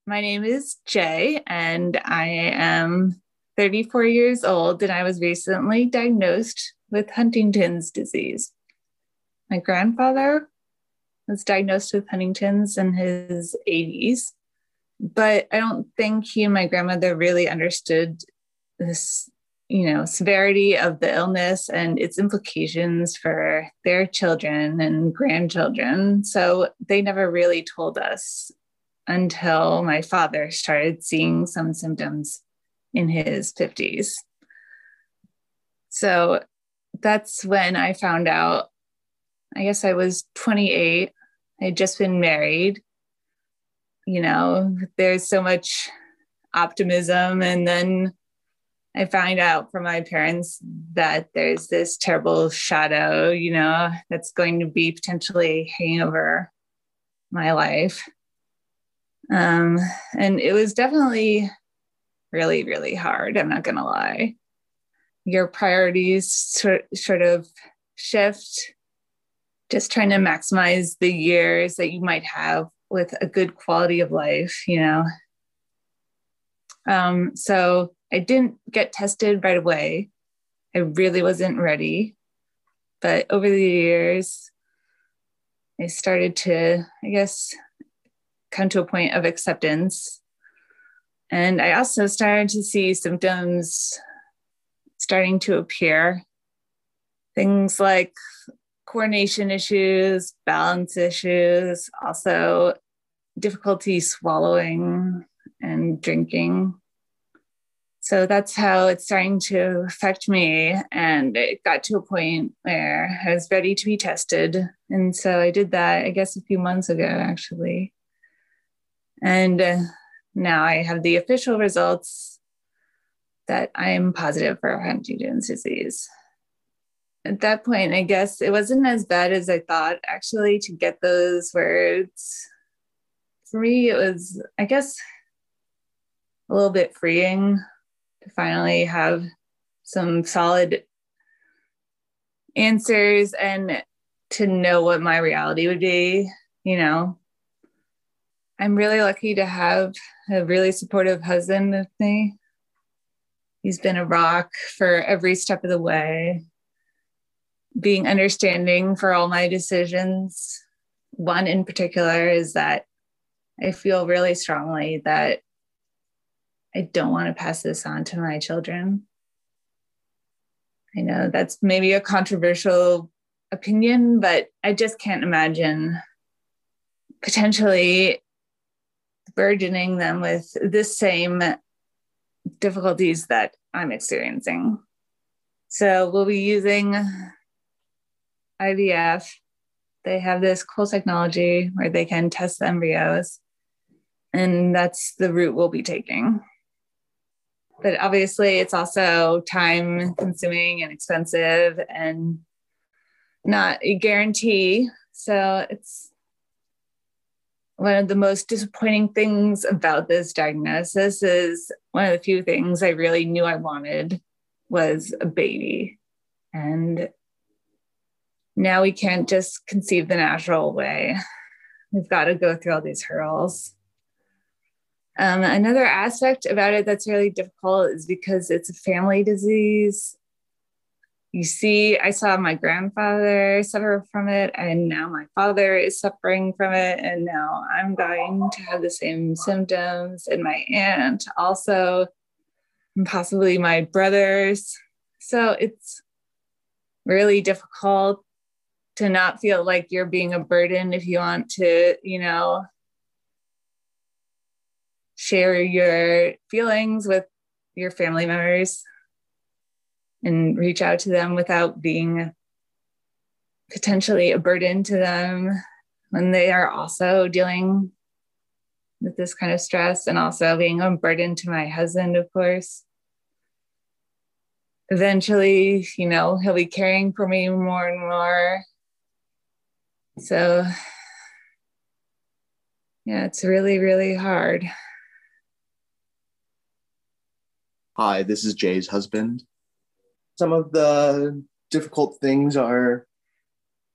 My name is Jay, and I am 34 years old, and I was recently diagnosed with Huntington's disease. My grandfather was diagnosed with Huntington's in his 80s, but I don't think he and my grandmother really understood this, severity of the illness and its implications for their children and grandchildren. So they never really told us until my father started seeing some symptoms in his 50s. So that's when I found out. I guess I was 28. I had just been married. There's so much optimism. And then I find out from my parents that there's this terrible shadow, that's going to be potentially hanging over my life. And it was definitely really, really hard. I'm not going to lie. Your priorities sort of shift, just trying to maximize the years that you might have with a good quality of life, So I didn't get tested right away. I really wasn't ready. But over the years, I started to, come to a point of acceptance. And I also started to see symptoms starting to appear. Things like coordination issues, balance issues, also difficulty swallowing and drinking. So that's how it's starting to affect me. And it got to a point where I was ready to be tested. And so I did that, a few months ago, actually. And now I have the official results that I am positive for Huntington's disease. At that point, I guess it wasn't as bad as I thought, actually, to get those words. For me, it was, a little bit freeing to finally have some solid answers and to know what my reality would be. I'm really lucky to have a really supportive husband with me. He's been a rock for every step of the way, being understanding for all my decisions. One in particular is that I feel really strongly that I don't want to pass this on to my children. I know that's maybe a controversial opinion, but I just can't imagine potentially burdening them with the same difficulties that I'm experiencing. So we'll be using IVF. They have this cool technology where they can test the embryos, and that's the route we'll be taking. But obviously, it's also time consuming and expensive and not a guarantee. So it's one of the most disappointing things about this diagnosis is one of the few things I really knew I wanted was a baby. And now we can't just conceive the natural way. We've got to go through all these hurdles. Another aspect about it that's really difficult is because it's a family disease. I saw my grandfather suffer from it, and now my father is suffering from it, and now I'm going to have the same symptoms, and my aunt also, and possibly my brothers. So it's really difficult to not feel like you're being a burden if you want to, share your feelings with your family members and reach out to them without being potentially a burden to them when they are also dealing with this kind of stress, and also being a burden to my husband, of course. Eventually, he'll be caring for me more and more. So, yeah, it's really, really hard. Hi, this is Jay's husband. Some of the difficult things are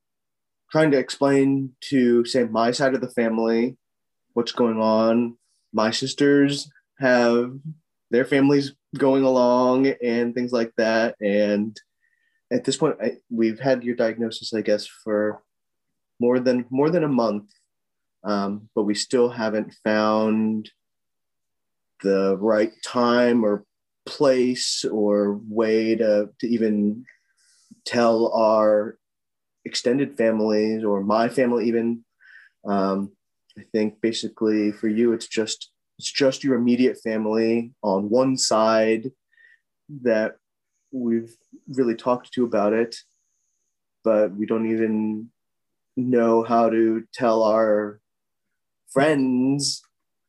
trying to explain to, say, my side of the family what's going on my sisters have their families going along and things like that. And at this point, we've had your diagnosis, I guess, for more than a month, but we still haven't found the right time or place or way to even tell our extended families or my family even. I think basically for you, it's just your immediate family on one side that we've really talked to about it, but we don't even know how to tell our friends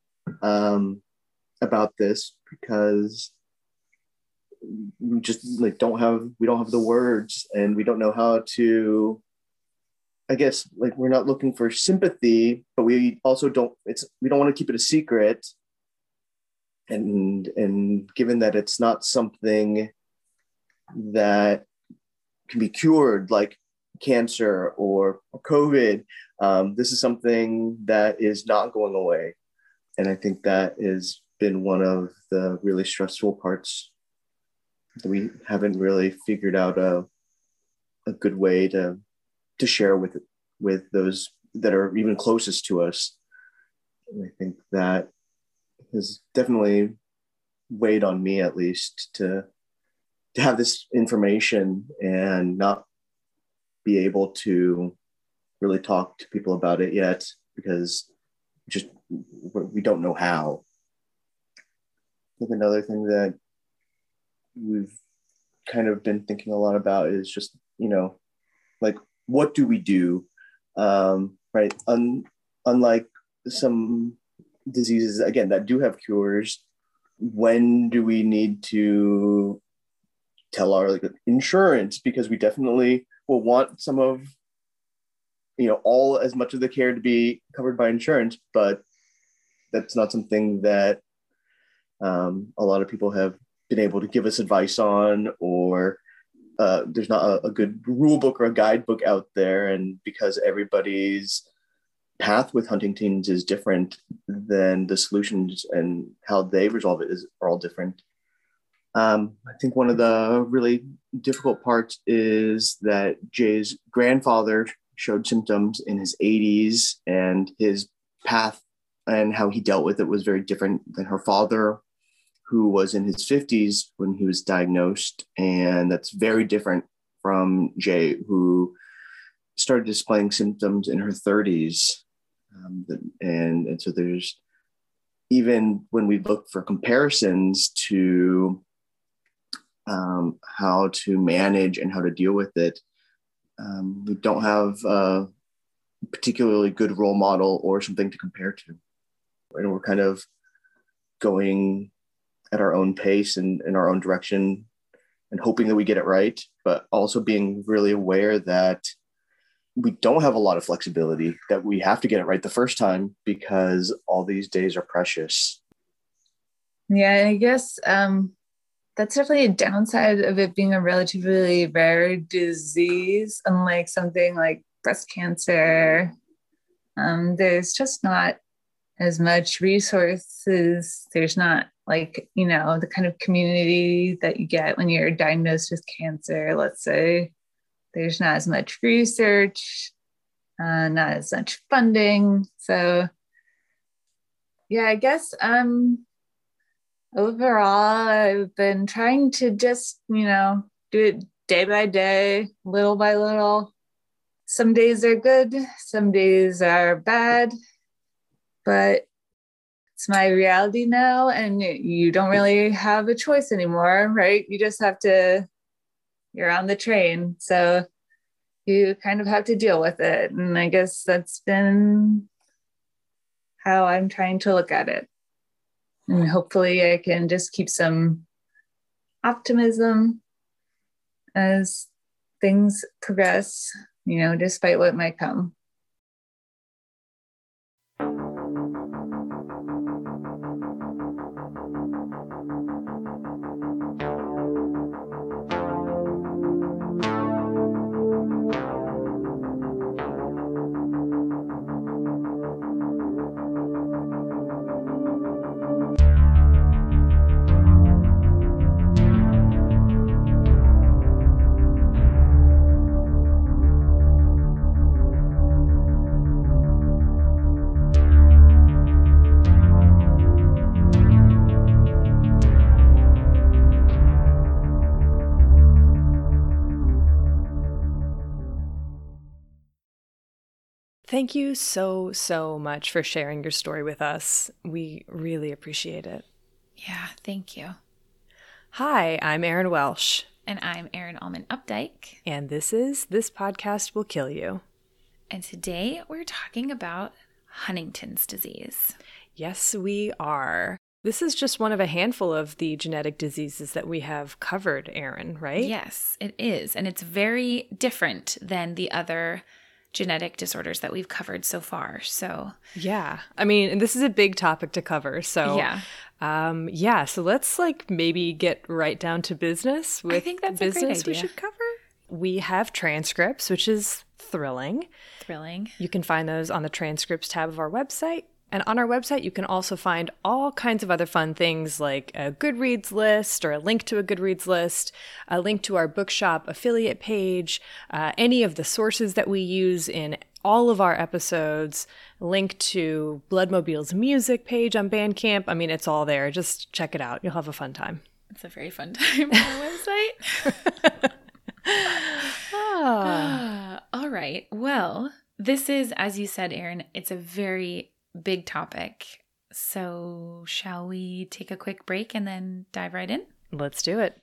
about this, because we just don't have the words, and we don't know how to, I guess, we're not looking for sympathy, but we also we don't want to keep it a secret. And given that it's not something that can be cured, like cancer or COVID, this is something that is not going away. And I think that has been one of the really stressful parts, that we haven't really figured out a good way to share with those that are even closest to us. And I think that has definitely weighed on me, at least, to have this information and not be able to really talk to people about it yet, because we don't know how. I think another thing that we've kind of been thinking a lot about is just, what do we do? Right. Unlike some diseases, again, that do have cures, when do we need to tell our insurance? Because we definitely will want some of, all as much of the care to be covered by insurance, but that's not something that a lot of people have been able to give us advice on, or there's not a good rule book or a guidebook out there. And because everybody's path with Huntington's is different, then the solutions and how they resolve it are all different. I think one of the really difficult parts is that Jay's grandfather showed symptoms in his 80s, and his path and how he dealt with it was very different than her father, who was in his 50s when he was diagnosed. And that's very different from Jay, who started displaying symptoms in her 30s. And so there's, even when we look for comparisons to how to manage and how to deal with it, we don't have a particularly good role model or something to compare to. And we're kind of going at our own pace and in our own direction, and hoping that we get it right, but also being really aware that we don't have a lot of flexibility, that we have to get it right the first time, because all these days are precious. Yeah, I guess that's definitely a downside of it being a relatively rare disease, unlike something like breast cancer. There's just not as much resources. There's not the kind of community that you get when you're diagnosed with cancer, let's say. There's not as much research, not as much funding. So yeah, I guess overall, I've been trying to just, do it day by day, little by little. Some days are good, some days are bad, but it's my reality now, and you don't really have a choice anymore, right? You just have to, you're on the train, so you kind of have to deal with it. And I guess that's been how I'm trying to look at it. And hopefully I can just keep some optimism as things progress, despite what might come. Thank you so, so much for sharing your story with us. We really appreciate it. Yeah, thank you. Hi, I'm Erin Welsh. And I'm Erin Allman Updike. And this is This Podcast Will Kill You. And today we're talking about Huntington's disease. Yes, we are. This is just one of a handful of the genetic diseases that we have covered, Erin, right? Yes, it is. And it's very different than the other genetic disorders that we've covered so far. So yeah, I mean, this is a big topic to cover. So so let's maybe get right down to business with I think that's business a great idea. We should cover. We have transcripts, which is thrilling. You can find those on the transcripts tab of our website. And on our website, you can also find all kinds of other fun things like a Goodreads list or a link to a Goodreads list, a link to our bookshop affiliate page, any of the sources that we use in all of our episodes, link to Bloodmobile's music page on Bandcamp. I mean, it's all there. Just check it out. You'll have a fun time. It's a very fun time on our website. All right. Well, this is, as you said, Erin, it's a very big topic. So shall we take a quick break and then dive right in? Let's do it.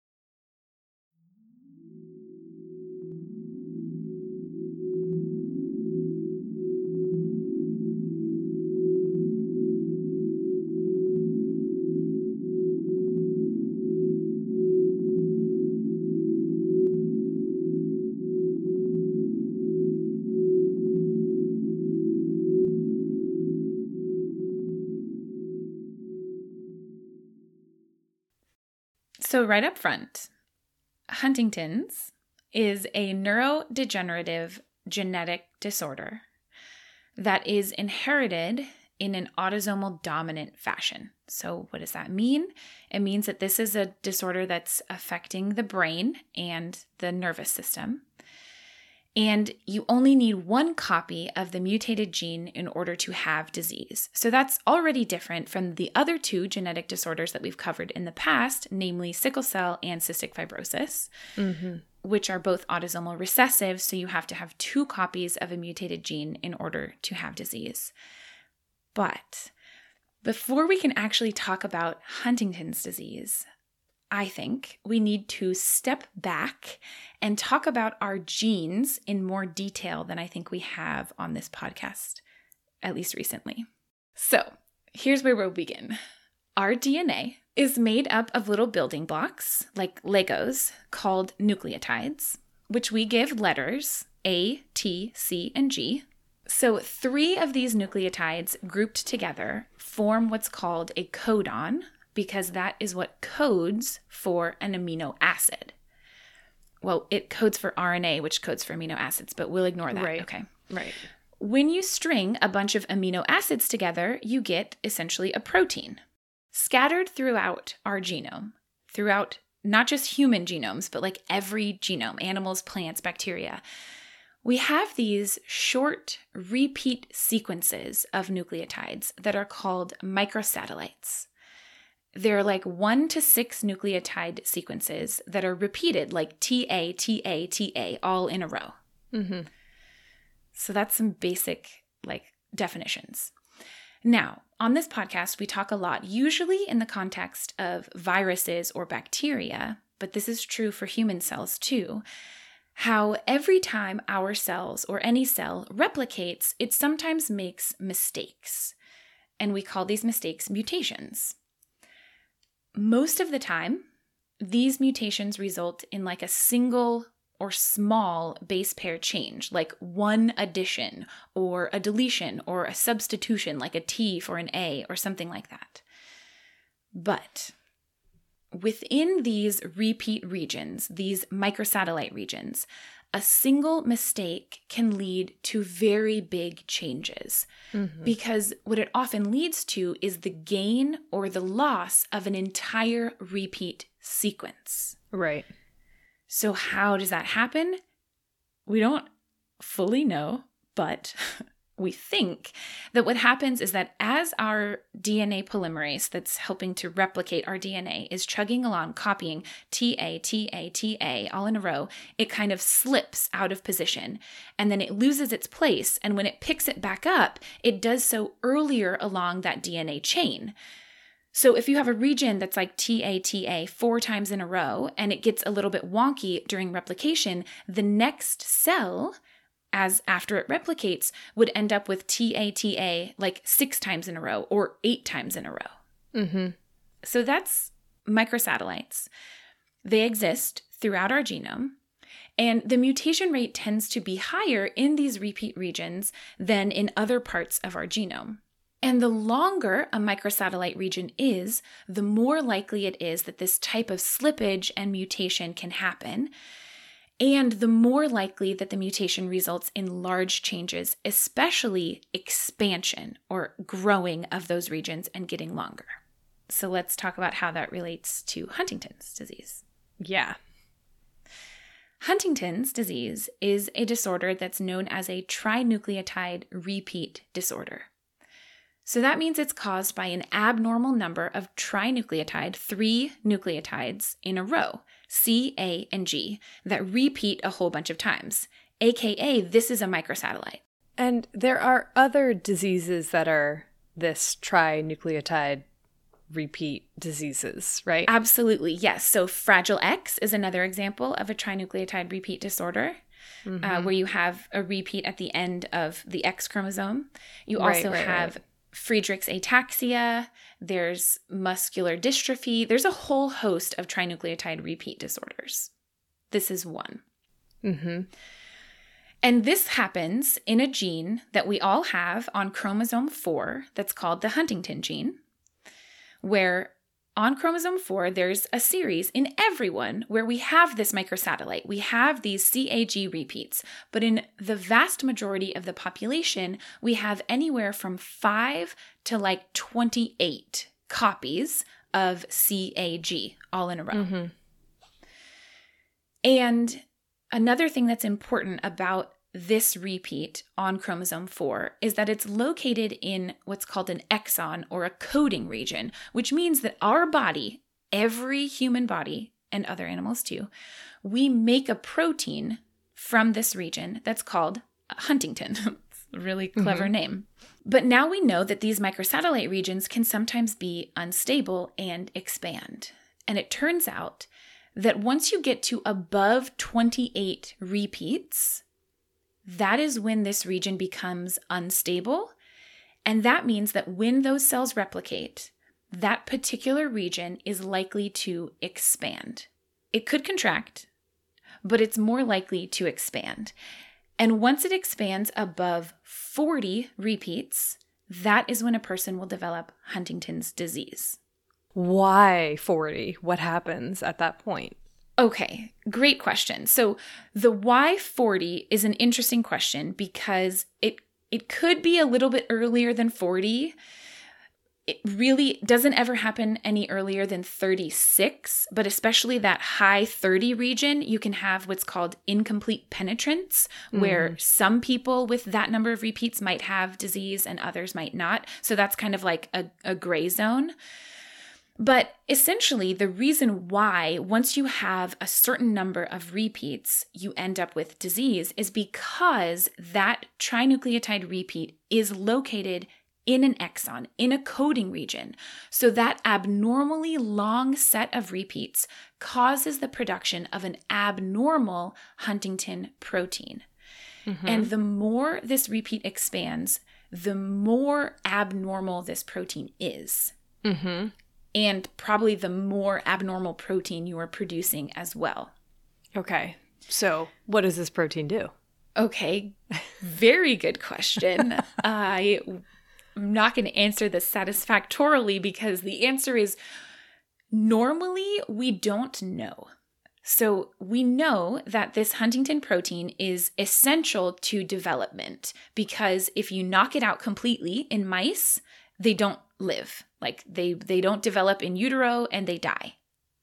So right up front, Huntington's is a neurodegenerative genetic disorder that is inherited in an autosomal dominant fashion. So what does that mean? It means that this is a disorder that's affecting the brain and the nervous system. And you only need one copy of the mutated gene in order to have disease. So that's already different from the other two genetic disorders that we've covered in the past, namely sickle cell and cystic fibrosis, which are both autosomal recessive. So you have to have two copies of a mutated gene in order to have disease. But before we can actually talk about Huntington's disease, I think we need to step back and talk about our genes in more detail than I think we have on this podcast, at least recently. So here's where we'll begin. Our DNA is made up of little building blocks, like Legos, called nucleotides, which we give letters A, T, C, and G. So 3 of these nucleotides grouped together form what's called a codon, because that is what codes for an amino acid. Well, it codes for RNA, which codes for amino acids, but we'll ignore that. Right. Okay. Right. When you string a bunch of amino acids together, you get essentially a protein. Scattered throughout our genome, throughout not just human genomes, but like every genome, animals, plants, bacteria, we have these short repeat sequences of nucleotides that are called microsatellites. They're like 1 to 6 nucleotide sequences that are repeated, like TA, TA, TA, all in a row. Mm-hmm. So that's some basic definitions. Now, on this podcast, we talk a lot, usually in the context of viruses or bacteria, but this is true for human cells too, how every time our cells or any cell replicates, it sometimes makes mistakes. And we call these mistakes mutations. Most of the time, these mutations result in like a single or small base pair change, like one addition or a deletion or a substitution, like a T for an A or something like that. But within these repeat regions, these microsatellite regions, a single mistake can lead to very big changes, because what it often leads to is the gain or the loss of an entire repeat sequence. Right. So how does that happen? We don't fully know, but we think that what happens is that as our DNA polymerase that's helping to replicate our DNA is chugging along, copying TA, TA, TA all in a row, it kind of slips out of position and then it loses its place. And when it picks it back up, it does so earlier along that DNA chain. So if you have a region that's like TA, TA 4 times in a row and it gets a little bit wonky during replication, the next cell, as after it replicates, would end up with TA like 6 times in a row or 8 times in a row. Mm-hmm. So that's microsatellites. They exist throughout our genome, and the mutation rate tends to be higher in these repeat regions than in other parts of our genome. And the longer a microsatellite region is, the more likely it is that this type of slippage and mutation can happen. And the more likely that the mutation results in large changes, especially expansion or growing of those regions and getting longer. So let's talk about how that relates to Huntington's disease. Yeah. Huntington's disease is a disorder that's known as a trinucleotide repeat disorder. So that means it's caused by an abnormal number of trinucleotide, 3 nucleotides in a row, C, A, and G, that repeat a whole bunch of times, aka this is a microsatellite. And there are other diseases that are this trinucleotide repeat diseases, right? Absolutely, yes. So Fragile X is another example of a trinucleotide repeat disorder. Mm-hmm. Where you have a repeat at the end of the X chromosome. You also have Friedreich's ataxia, there's muscular dystrophy, there's a whole host of trinucleotide repeat disorders. This is one. Mm-hmm. And this happens in a gene that we all have on chromosome 4 that's called the Huntington gene, where on chromosome 4, there's a series in everyone where we have this microsatellite. We have these CAG repeats, but in the vast majority of the population, we have anywhere from 5 to like 28 copies of CAG all in a row. Mm-hmm. And another thing that's important about this repeat on chromosome 4 is that it's located in what's called an exon or a coding region, which means that our body, every human body and other animals too, we make a protein from this region that's called Huntington. It's a really clever name. But now we know that these microsatellite regions can sometimes be unstable and expand. And it turns out that once you get to above 28 repeats, that is when this region becomes unstable. And that means that when those cells replicate, that particular region is likely to expand. It could contract, but it's more likely to expand. And once it expands above 40 repeats, that is when a person will develop Huntington's disease. Why 40? What happens at that point? Okay, great question. So the why 40 is an interesting question because it could be a little bit earlier than 40. It really doesn't ever happen any earlier than 36, but especially that high 30 region, you can have what's called incomplete penetrance, where some people with that number of repeats might have disease and others might not. So that's kind of like a gray zone. But essentially, the reason why once you have a certain number of repeats, you end up with disease is because that trinucleotide repeat is located in an exon, in a coding region. So that abnormally long set of repeats causes the production of an abnormal Huntington protein. Mm-hmm. And the more this repeat expands, the more abnormal this protein is. Mm-hmm. And probably the more abnormal protein you are producing as well. Okay. So what does this protein do? Okay. Very good question. I'm not going to answer this satisfactorily because the answer is normally we don't know. So we know that this Huntington protein is essential to development because if you knock it out completely in mice, they don't live. Like they don't develop in utero and they die.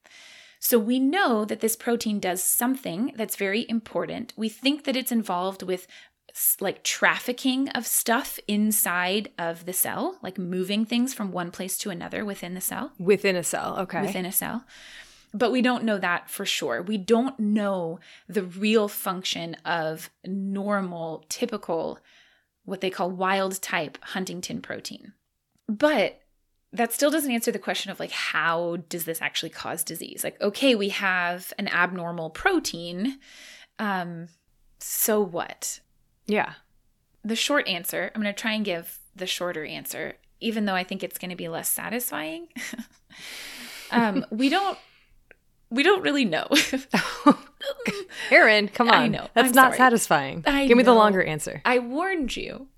So we know that this protein does something that's very important. We think that it's involved with like trafficking of stuff inside of the cell, like moving things from one place to another within the cell. Within a cell, okay. Within a cell. But we don't know that for sure. We don't know the real function of normal, typical, what they call wild type Huntingtin protein. But that still doesn't answer the question of like, how does this actually cause disease? Like, okay, we have an abnormal protein. So what? Yeah. The short answer, I'm going to try and give the shorter answer, even though I think it's going to be less satisfying. We don't really know. Erin, come on. I know. That's not satisfying. Give me the longer answer. I warned you.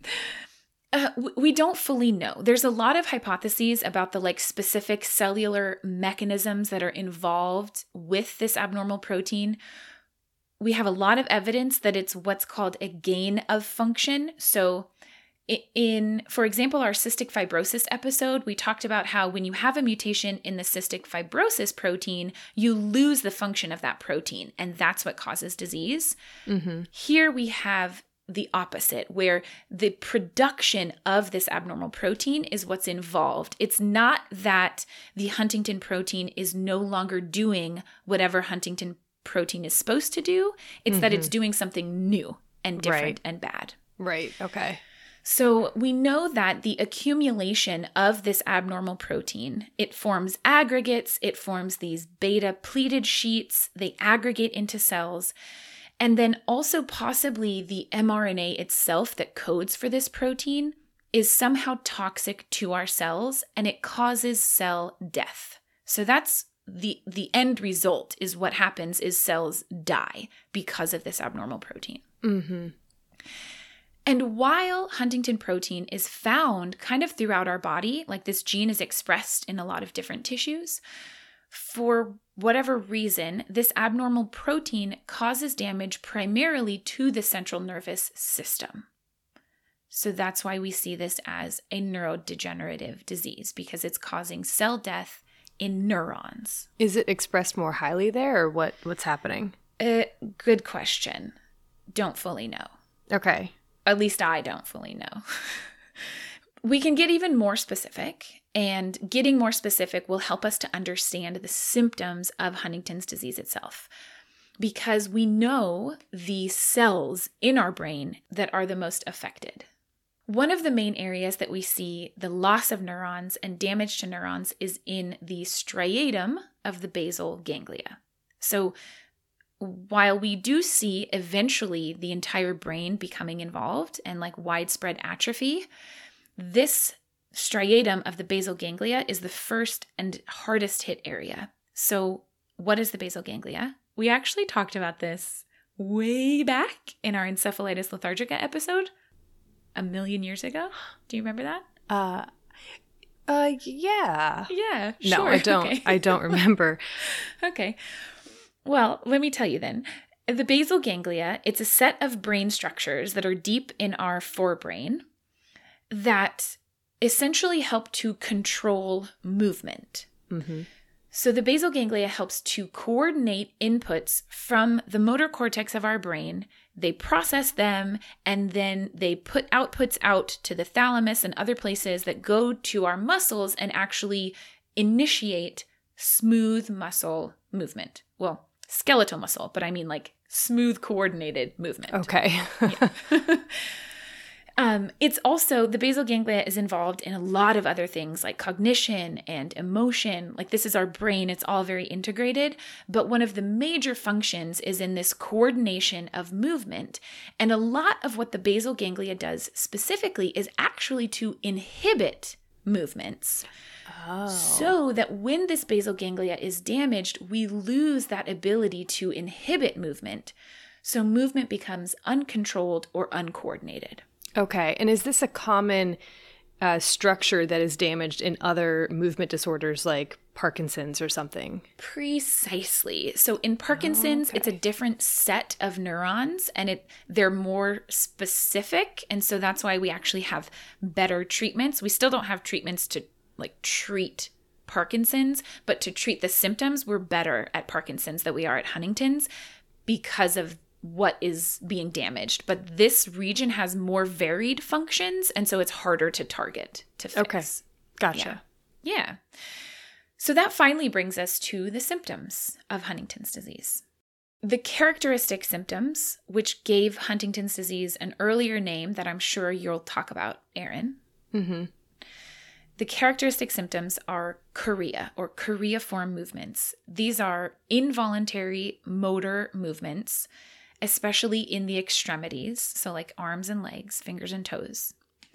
We don't fully know. There's a lot of hypotheses about the like specific cellular mechanisms that are involved with this abnormal protein. We have a lot of evidence that it's what's called a gain of function. So in, for example, our cystic fibrosis episode, we talked about how when you have a mutation in the cystic fibrosis protein, you lose the function of that protein, and that's what causes disease. Mm-hmm. Here we have the opposite, where the production of this abnormal protein is what's involved. It's not that the Huntingtin protein is no longer doing whatever Huntingtin protein is supposed to do. It's that it's doing something new and different and bad. Right. Okay. So we know that the accumulation of this abnormal protein, it forms aggregates, it forms these beta pleated sheets, they aggregate into cells. And then also possibly the mRNA itself that codes for this protein is somehow toxic to our cells, and it causes cell death. So that's the end result, is what happens is cells die because of this abnormal protein. Mm-hmm. And while Huntingtin protein is found kind of throughout our body, like this gene is expressed in a lot of different tissues, for whatever reason, this abnormal protein causes damage primarily to the central nervous system. So that's why we see this as a neurodegenerative disease, because it's causing cell death in neurons. Is it expressed more highly there, or what's happening? Good question. Don't fully know. Okay. At least I don't fully know. We can get even more specific, and getting more specific will help us to understand the symptoms of Huntington's disease itself, because we know the cells in our brain that are the most affected. One of the main areas that we see the loss of neurons and damage to neurons is in the striatum of the basal ganglia. So while we do see eventually the entire brain becoming involved and like widespread atrophy, this striatum of the basal ganglia is the first and hardest hit area. So what is the basal ganglia? We actually talked about this way back in our encephalitis lethargica episode 1 million years ago. Do you remember that? Yeah. Yeah, sure. No, I don't. Okay. I don't remember. Okay. Well, let me tell you then. The basal ganglia, it's a set of brain structures that are deep in our forebrain that essentially help to control movement. Mm-hmm. So the basal ganglia helps to coordinate inputs from the motor cortex of our brain. They process them, and then they put outputs out to the thalamus and other places that go to our muscles and actually initiate smooth muscle movement. Well, skeletal muscle, but I mean like smooth coordinated movement. Okay. It's also, the basal ganglia is involved in a lot of other things like cognition and emotion. Like, this is our brain. It's all very integrated. But one of the major functions is in this coordination of movement. And a lot of what the basal ganglia does specifically is actually to inhibit movements. Oh. So that when this basal ganglia is damaged, we lose that ability to inhibit movement. So movement becomes uncontrolled or uncoordinated. Okay. And is this a common structure that is damaged in other movement disorders like Parkinson's or something? Precisely. So in Parkinson's, It's a different set of neurons, and they're more specific. And so that's why we actually have better treatments. We still don't have treatments to like treat Parkinson's, but to treat the symptoms, we're better at Parkinson's than we are at Huntington's because of what is being damaged. But this region has more varied functions, and so it's harder to target to fix. Okay. Gotcha. Yeah. So that finally brings us to the symptoms of Huntington's disease. The characteristic symptoms, which gave Huntington's disease an earlier name that I'm sure you'll talk about, Erin. Mm-hmm. The characteristic symptoms are chorea or choreiform movements. These are involuntary motor movements, especially in the extremities, so like arms and legs, fingers and toes.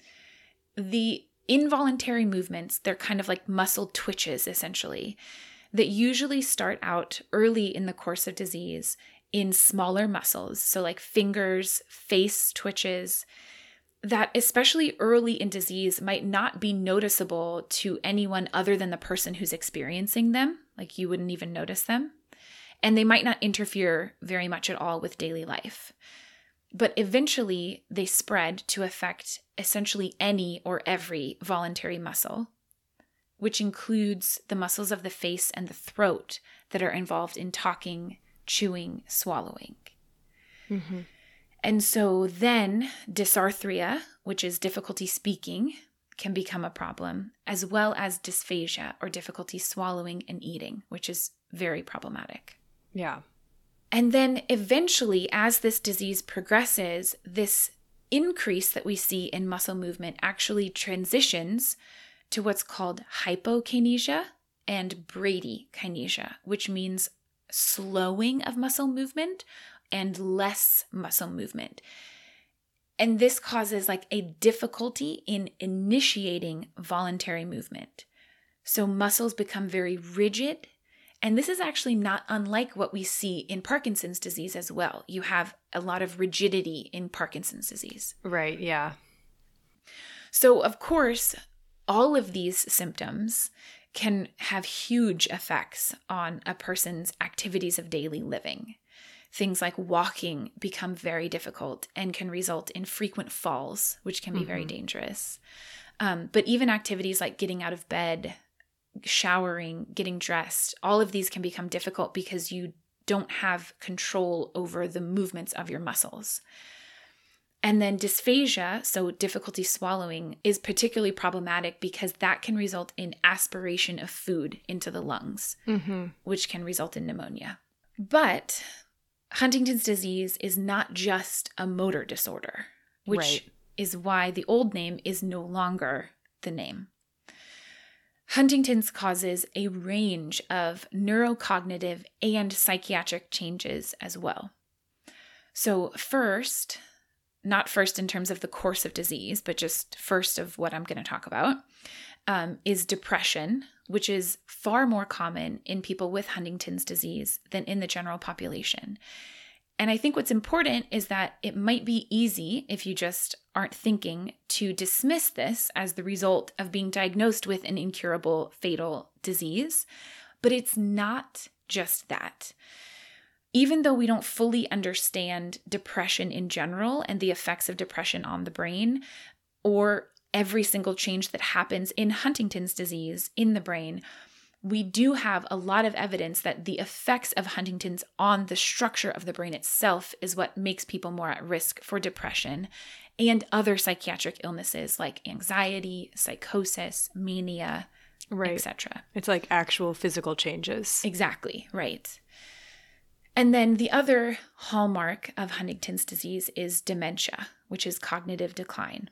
The involuntary movements, they're kind of like muscle twitches, essentially, that usually start out early in the course of disease in smaller muscles, so like fingers, face twitches, that especially early in disease might not be noticeable to anyone other than the person who's experiencing them, like you wouldn't even notice them, and they might not interfere very much at all with daily life. But eventually, they spread to affect essentially any or every voluntary muscle, which includes the muscles of the face and the throat that are involved in talking, chewing, swallowing. Mm-hmm. And so then dysarthria, which is difficulty speaking, can become a problem, as well as dysphagia or difficulty swallowing and eating, which is very problematic. Yeah. And then eventually, as this disease progresses, this increase that we see in muscle movement actually transitions to what's called hypokinesia and bradykinesia, which means slowing of muscle movement and less muscle movement. And this causes like a difficulty in initiating voluntary movement. So muscles become very rigid. And this is actually not unlike what we see in Parkinson's disease as well. You have a lot of rigidity in Parkinson's disease. Right, yeah. So, of course, all of these symptoms can have huge effects on a person's activities of daily living. Things like walking become very difficult and can result in frequent falls, which can be very dangerous. But even activities like getting out of bed, showering, getting dressed, all of these can become difficult because you don't have control over the movements of your muscles. And then dysphagia, so difficulty swallowing, is particularly problematic because that can result in aspiration of food into the lungs, which can result in pneumonia. But Huntington's disease is not just a motor disorder, which is why the old name is no longer the name. Huntington's causes a range of neurocognitive and psychiatric changes as well. So first, not first in terms of the course of disease, but just first of what I'm going to talk about, is depression, which is far more common in people with Huntington's disease than in the general population. And I think what's important is that it might be easy, if you just aren't thinking, to dismiss this as the result of being diagnosed with an incurable fatal disease. But it's not just that. Even though we don't fully understand depression in general and the effects of depression on the brain, or every single change that happens in Huntington's disease in the brain, we do have a lot of evidence that the effects of Huntington's on the structure of the brain itself is what makes people more at risk for depression and other psychiatric illnesses like anxiety, psychosis, mania, etc. It's like actual physical changes. Exactly, right. And then the other hallmark of Huntington's disease is dementia, which is cognitive decline.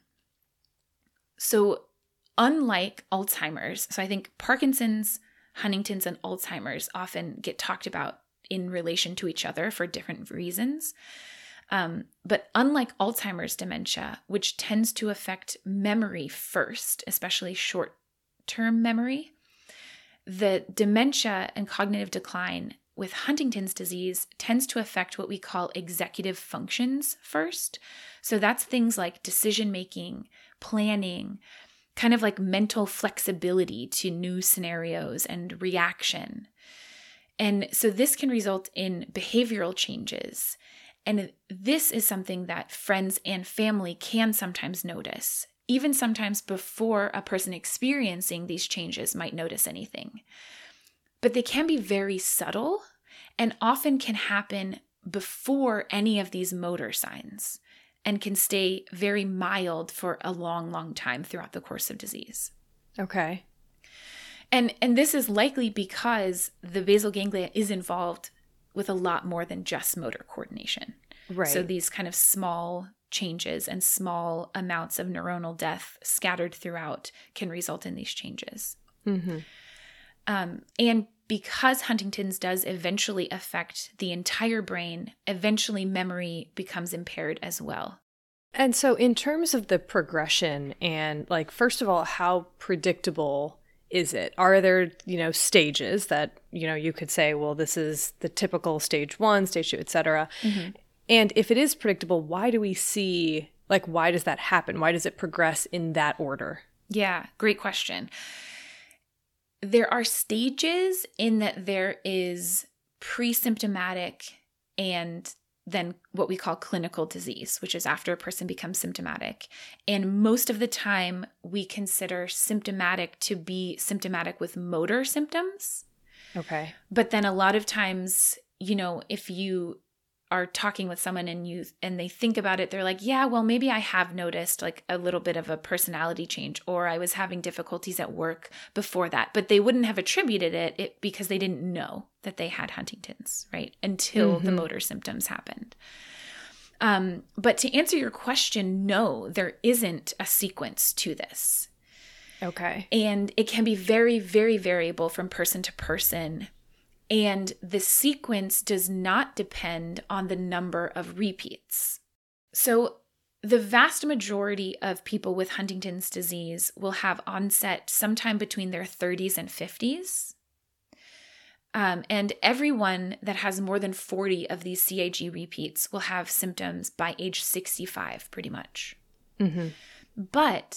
So unlike Alzheimer's, so I think Parkinson's, Huntington's, and Alzheimer's often get talked about in relation to each other for different reasons. But unlike Alzheimer's dementia, which tends to affect memory first, especially short-term memory, the dementia and cognitive decline with Huntington's disease tends to affect what we call executive functions first. So that's things like decision-making, planning, kind of like mental flexibility to new scenarios and reaction. And so this can result in behavioral changes. And this is something that friends and family can sometimes notice, even sometimes before a person experiencing these changes might notice anything. But they can be very subtle and often can happen before any of these motor signs and can stay very mild for a long, long time throughout the course of disease. Okay. And this is likely because the basal ganglia is involved with a lot more than just motor coordination. Right. So these kind of small changes and small amounts of neuronal death scattered throughout can result in these changes. Mm-hmm. And because Huntington's does eventually affect the entire brain, eventually memory becomes impaired as well. And so in terms of the progression and like, first of all, how predictable is it? Are there, stages that, you could say, well, this is the typical stage 1, stage 2, et cetera. Mm-hmm. And if it is predictable, why do we see, why does that happen? Why does it progress in that order? Yeah, great question. There are stages in that there is pre-symptomatic and then what we call clinical disease, which is after a person becomes symptomatic. And most of the time, we consider symptomatic to be symptomatic with motor symptoms. Okay. But then a lot of times, if you are talking with someone and they think about it, they're like, yeah, well, maybe I have noticed a little bit of a personality change, or I was having difficulties at work before that, but they wouldn't have attributed it because they didn't know that they had Huntington's, right? Until the motor symptoms happened. But to answer your question, no, there isn't a sequence to this. Okay. And it can be very, very variable from person to person. And the sequence does not depend on the number of repeats. So the vast majority of people with Huntington's disease will have onset sometime between their 30s and 50s. And everyone that has more than 40 of these CAG repeats will have symptoms by age 65, pretty much. Mm-hmm. But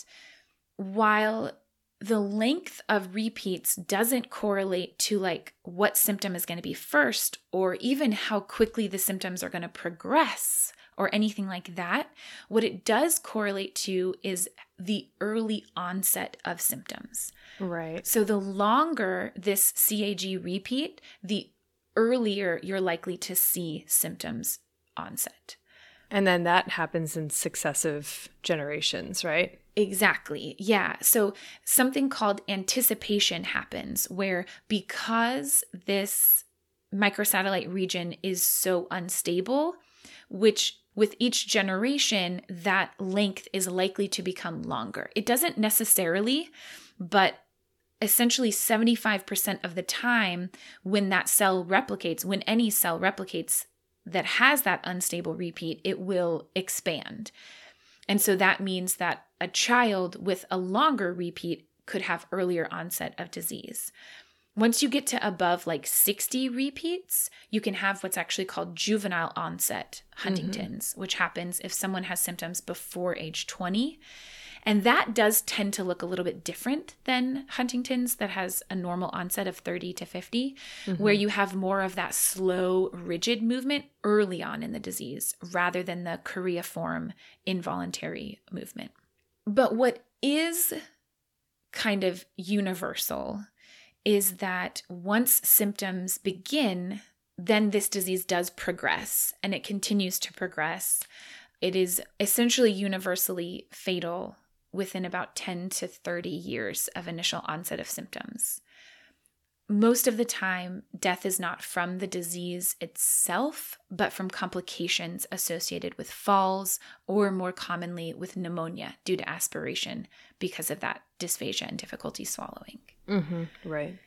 while the length of repeats doesn't correlate to what symptom is going to be first, or even how quickly the symptoms are going to progress or anything like that, what it does correlate to is the early onset of symptoms. Right. So the longer this CAG repeat, the earlier you're likely to see symptoms onset. And then that happens in successive generations, right? Exactly. Yeah. So something called anticipation happens where because this microsatellite region is so unstable, which with each generation, that length is likely to become longer. It doesn't necessarily, but essentially 75% of the time when that cell replicates, when any cell replicates that has that unstable repeat, it will expand. And so that means that a child with a longer repeat could have earlier onset of disease. Once you get to above 60 repeats, you can have what's actually called juvenile onset Huntington's, which happens if someone has symptoms before age 20. And that does tend to look a little bit different than Huntington's that has a normal onset of 30 to 50, where you have more of that slow, rigid movement early on in the disease rather than the choreiform involuntary movement. But what is kind of universal is that once symptoms begin, then this disease does progress and it continues to progress. It is essentially universally fatal within about 10 to 30 years of initial onset of symptoms. Most of the time, death is not from the disease itself, but from complications associated with falls or more commonly with pneumonia due to aspiration because of that dysphagia and difficulty swallowing. Mm-hmm. Right.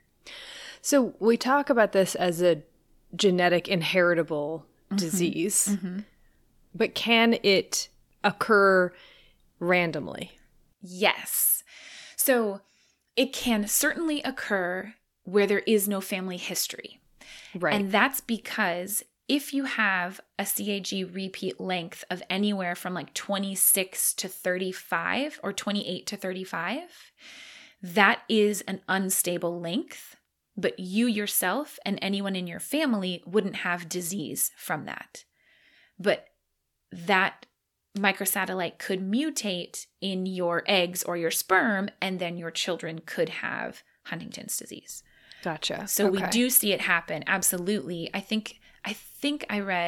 So we talk about this as a genetic inheritable disease, but can it occur randomly? Yes. So it can certainly occur where there is no family history. Right. And that's because if you have a CAG repeat length of anywhere from 26 to 35 or 28 to 35, that is an unstable length, but you yourself and anyone in your family wouldn't have disease from that. But that microsatellite could mutate in your eggs or your sperm, and then your children could have Huntington's disease. Gotcha. So we do see it happen. Absolutely. I think I think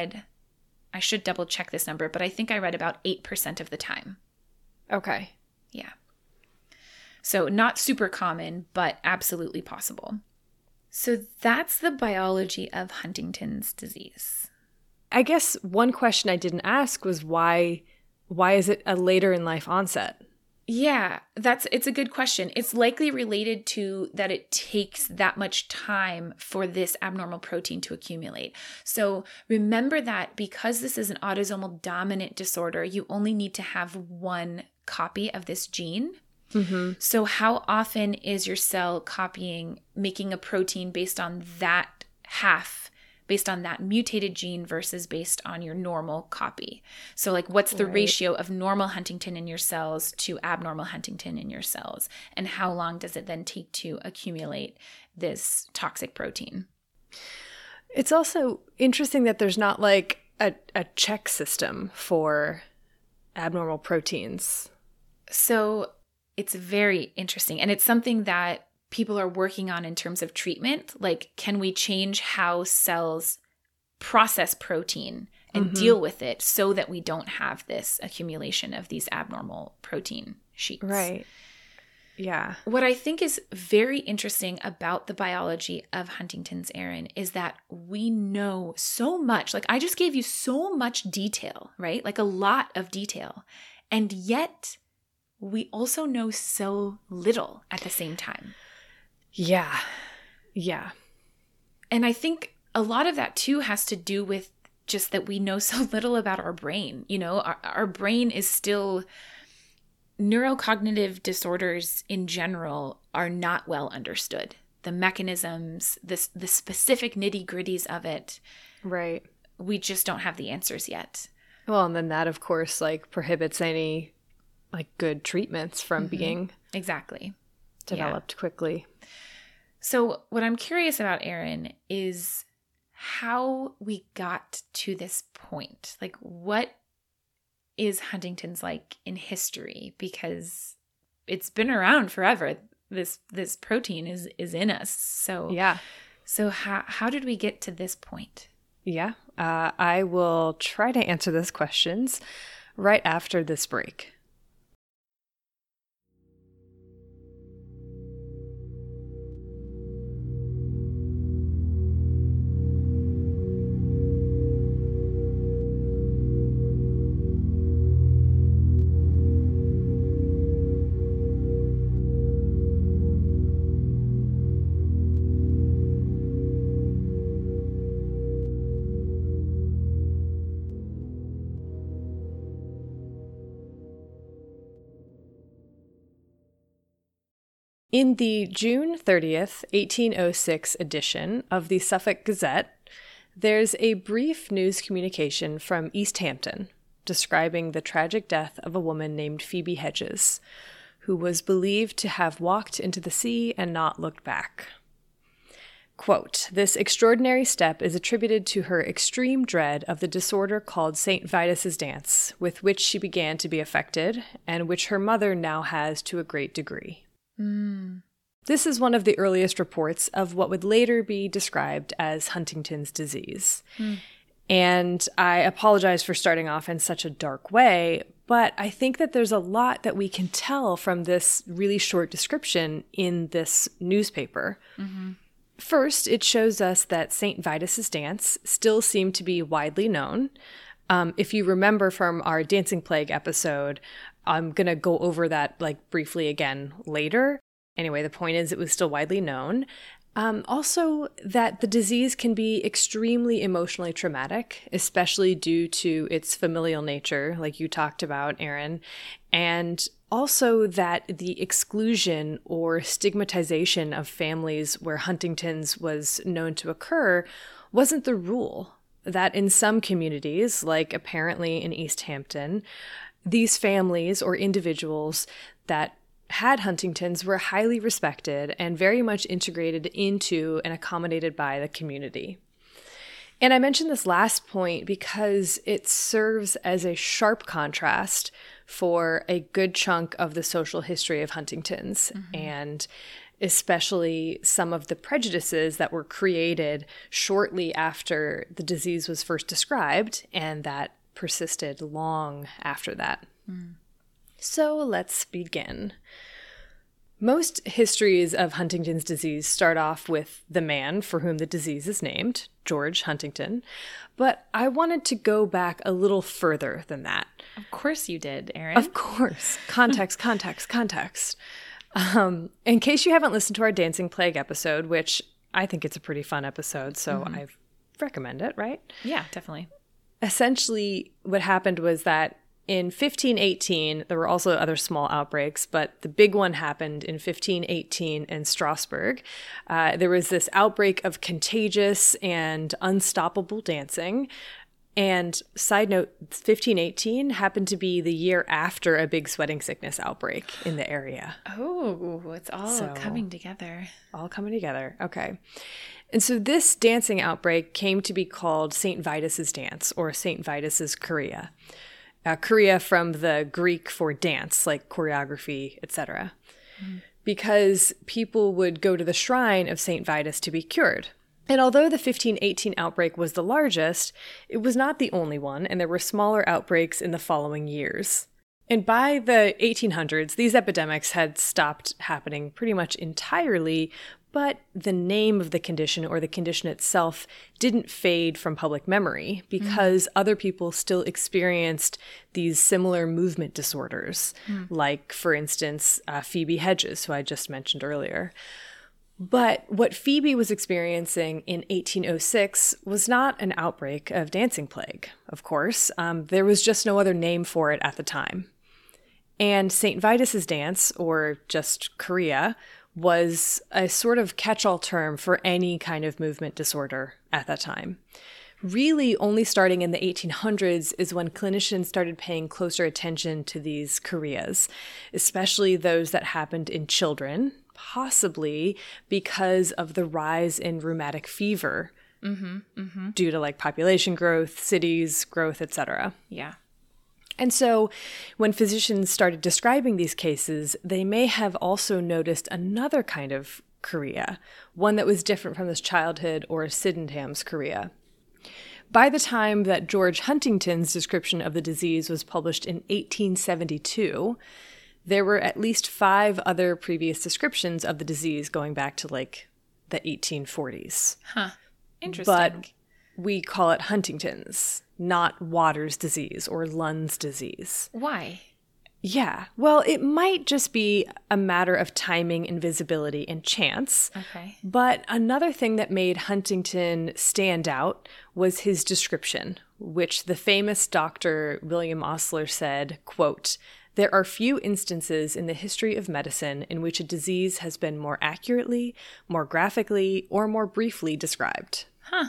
I should double check this number, but I think I read about 8% of the time. Okay. Yeah. So not super common, but absolutely possible. So that's the biology of Huntington's disease. I guess one question I didn't ask was why is it a later in life onset? Yeah, it's a good question. It's likely related to that it takes that much time for this abnormal protein to accumulate. So remember that because this is an autosomal dominant disorder, you only need to have one copy of this gene. Mm-hmm. So how often is your cell making a protein based on that based on that mutated gene versus based on your normal copy? So like what's the ratio of normal huntingtin in your cells to abnormal huntingtin in your cells? And how long does it then take to accumulate this toxic protein? It's also interesting that there's not like a check system for abnormal proteins. So it's very interesting. And it's something that people are working on in terms of treatment. Like, can we change how cells process protein and deal with it so that we don't have this accumulation of these abnormal protein sheets? Right. Yeah. What I think is very interesting about the biology of Huntington's, Erin, is that we know so much. Like, I just gave you so much detail, right? Like a lot of detail. And yet we also know so little at the same time. Yeah. Yeah. And I think a lot of that too has to do with just that we know so little about our brain. You know, our brain is still, neurocognitive disorders in general are not well understood. The mechanisms, the specific nitty-gritties of it. Right. We just don't have the answers yet. Well, and then that, of course, like prohibits any like good treatments from being exactly developed quickly. So what I'm curious about, Erin, is how we got to this point. Like, what is Huntington's like in history? Because it's been around forever. This protein is in us. So yeah. So how did we get to this point? Yeah. I will try to answer those questions right after this break. In the June 30th, 1806 edition of the Suffolk Gazette, there's a brief news communication from East Hampton describing the tragic death of a woman named Phoebe Hedges, who was believed to have walked into the sea and not looked back. Quote, "This extraordinary step is attributed to her extreme dread of the disorder called St. Vitus's dance, with which she began to be affected, and which her mother now has to a great degree." This is one of the earliest reports of what would later be described as Huntington's disease. And I apologize for starting off in such a dark way, but I think that there's a lot that we can tell from this really short description in this newspaper. First, it shows us that St. Vitus's dance still seemed to be widely known. If you remember from our Dancing Plague episode, I'm going to go over that like briefly again later. Anyway, the point is it was still widely known. Also, that the disease can be extremely emotionally traumatic, especially due to its familial nature, like you talked about, Erin. And also that the exclusion or stigmatization of families where Huntington's was known to occur wasn't the rule. That in some communities, like apparently in East Hampton, these families or individuals that had Huntington's were highly respected and very much integrated into and accommodated by the community. And I mentioned this last point because it serves as a sharp contrast for a good chunk of the social history of Huntington's. And especially some of the prejudices that were created shortly after the disease was first described and that persisted long after that. So let's begin. Most histories of Huntington's disease start off with the man for whom the disease is named, George Huntington, but I wanted to go back a little further than that. Of course you did, Erin. Of course. Context. In case you haven't listened to our Dancing Plague episode, which I think it's a pretty fun episode, so I recommend it, right? Yeah, definitely. Essentially, what happened was that in 1518, there were also other small outbreaks, but the big one happened in 1518 in Strasbourg. There was this outbreak of contagious and unstoppable dancing. And side note, 1518 happened to be the year after a big sweating sickness outbreak in the area. Oh, it's all coming together. All coming together. Okay. And so this dancing outbreak came to be called St. Vitus's dance, or St. Vitus's chorea. Chorea from the Greek for dance, like choreography, etc. Because people would go to the shrine of St. Vitus to be cured. And although the 1518 outbreak was the largest, it was not the only one, and there were smaller outbreaks in the following years. And by the 1800s, these epidemics had stopped happening pretty much entirely, but the name of the condition or the condition itself didn't fade from public memory because other people still experienced these similar movement disorders, like, for instance, Phoebe Hedges, who I just mentioned earlier. But what Phoebe was experiencing in 1806 was not an outbreak of dancing plague, of course. There was just no other name for it at the time. And St. Vitus's dance, or just chorea, was a sort of catch-all term for any kind of movement disorder at that time. Really, only starting in the 1800s is when clinicians started paying closer attention to these choreas, especially those that happened in children, possibly because of the rise in rheumatic fever due to like population growth, cities growth, etc. Yeah. And so when physicians started describing these cases, they may have also noticed another kind of chorea, one that was different from this childhood or Sydenham's chorea. By the time that George Huntington's description of the disease was published in 1872, there were at least 5 other previous descriptions of the disease going back to like the 1840s. Huh. Interesting. But we call it Huntington's, not Waters' disease or Lund's disease. Why? Yeah. Well, it might just be a matter of timing and visibility and chance. Okay. But another thing that made Huntington stand out was his description, which the famous Dr. William Osler said, quote, "There are few instances in the history of medicine in which a disease has been more accurately, more graphically, or more briefly described." Huh.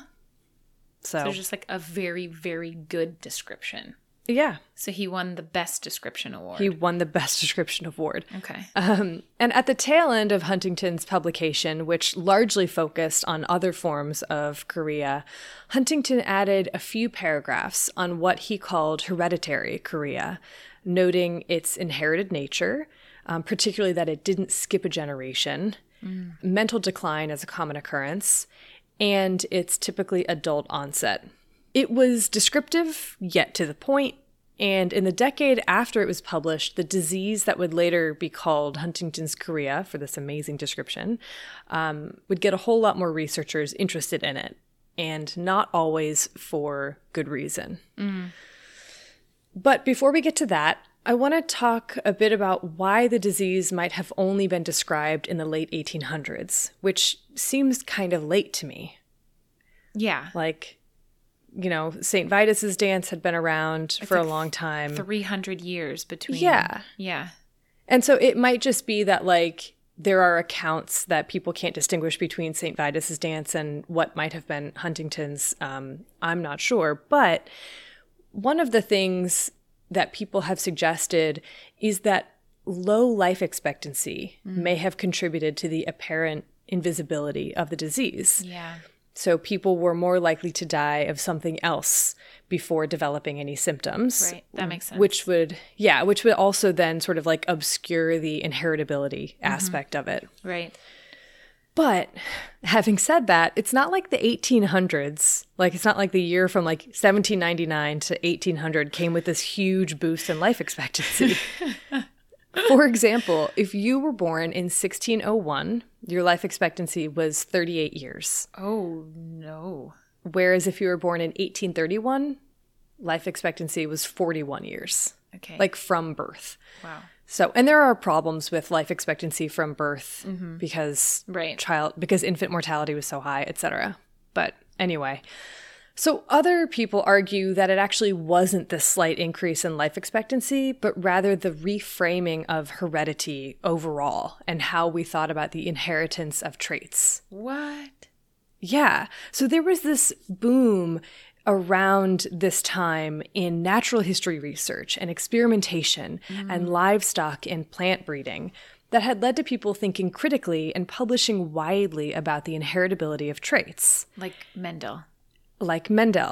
So just like a very, very good description. Yeah. So he won the Best Description Award. He won the Best Description Award. Okay. And at the tail end of Huntington's publication, which largely focused on other forms of chorea, Huntington added a few paragraphs on what he called hereditary chorea, noting its inherited nature, particularly that it didn't skip a generation, mental decline as a common occurrence, and its typically adult onset. It was descriptive, yet to the point, and in the decade after it was published, the disease that would later be called Huntington's chorea, for this amazing description, would get a whole lot more researchers interested in it, and not always for good reason. But before we get to that, I want to talk a bit about why the disease might have only been described in the late 1800s, which seems kind of late to me. Yeah. Like, you know, St. Vitus's dance had been around for a long time. 300 years between. Yeah. Yeah. And so it might just be that, like, there are accounts that people can't distinguish between St. Vitus's dance and what might have been Huntington's. I'm not sure. But one of the things that people have suggested is that low life expectancy may have contributed to the apparent invisibility of the disease. Yeah. So people were more likely to die of something else before developing any symptoms. Right. That makes sense. Which would also then sort of like obscure the inheritability aspect of it. Right. But having said that, it's not like the 1800s. Like, it's not like the year from like 1799 to 1800 came with this huge boost in life expectancy. For example, if you were born in 1601, your life expectancy was 38 years. Oh, no. Whereas if you were born in 1831, life expectancy was 41 years. Okay. Like from birth. Wow. So, and there are problems with life expectancy from birth because infant mortality was so high, etc. But anyway, so other people argue that it actually wasn't this slight increase in life expectancy, but rather the reframing of heredity overall and how we thought about the inheritance of traits. What? Yeah. So there was this boom around this time in natural history research and experimentation and livestock and plant breeding that had led to people thinking critically and publishing widely about the inheritability of traits. Like Mendel. Like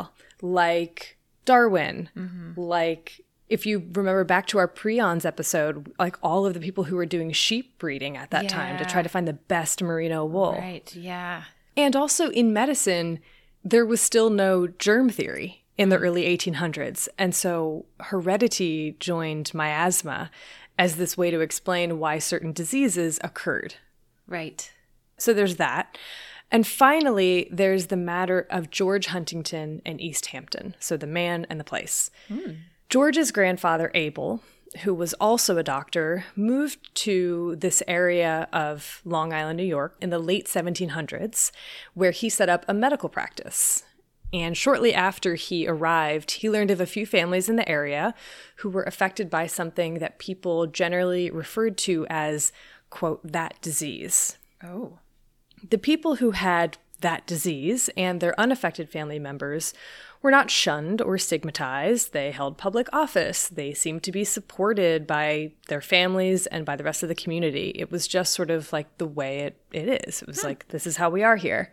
Darwin, like, if you remember back to our prions episode, like all of the people who were doing sheep breeding at that time to try to find the best merino wool. Right, yeah. And also in medicine, there was still no germ theory in the early 1800s. And so heredity joined miasma as this way to explain why certain diseases occurred. Right. So there's that. And finally, there's the matter of George Huntington and East Hampton. So the man and the place. George's grandfather, Abel, who was also a doctor, moved to this area of Long Island, New York in the late 1700s, where he set up a medical practice. And shortly after he arrived, he learned of a few families in the area who were affected by something that people generally referred to as, quote, that disease. Oh. The people who had that disease and their unaffected family members were not shunned or stigmatized. They held public office. They seemed to be supported by their families and by the rest of the community. It was just sort of like the way it is. It was like, this is how we are here.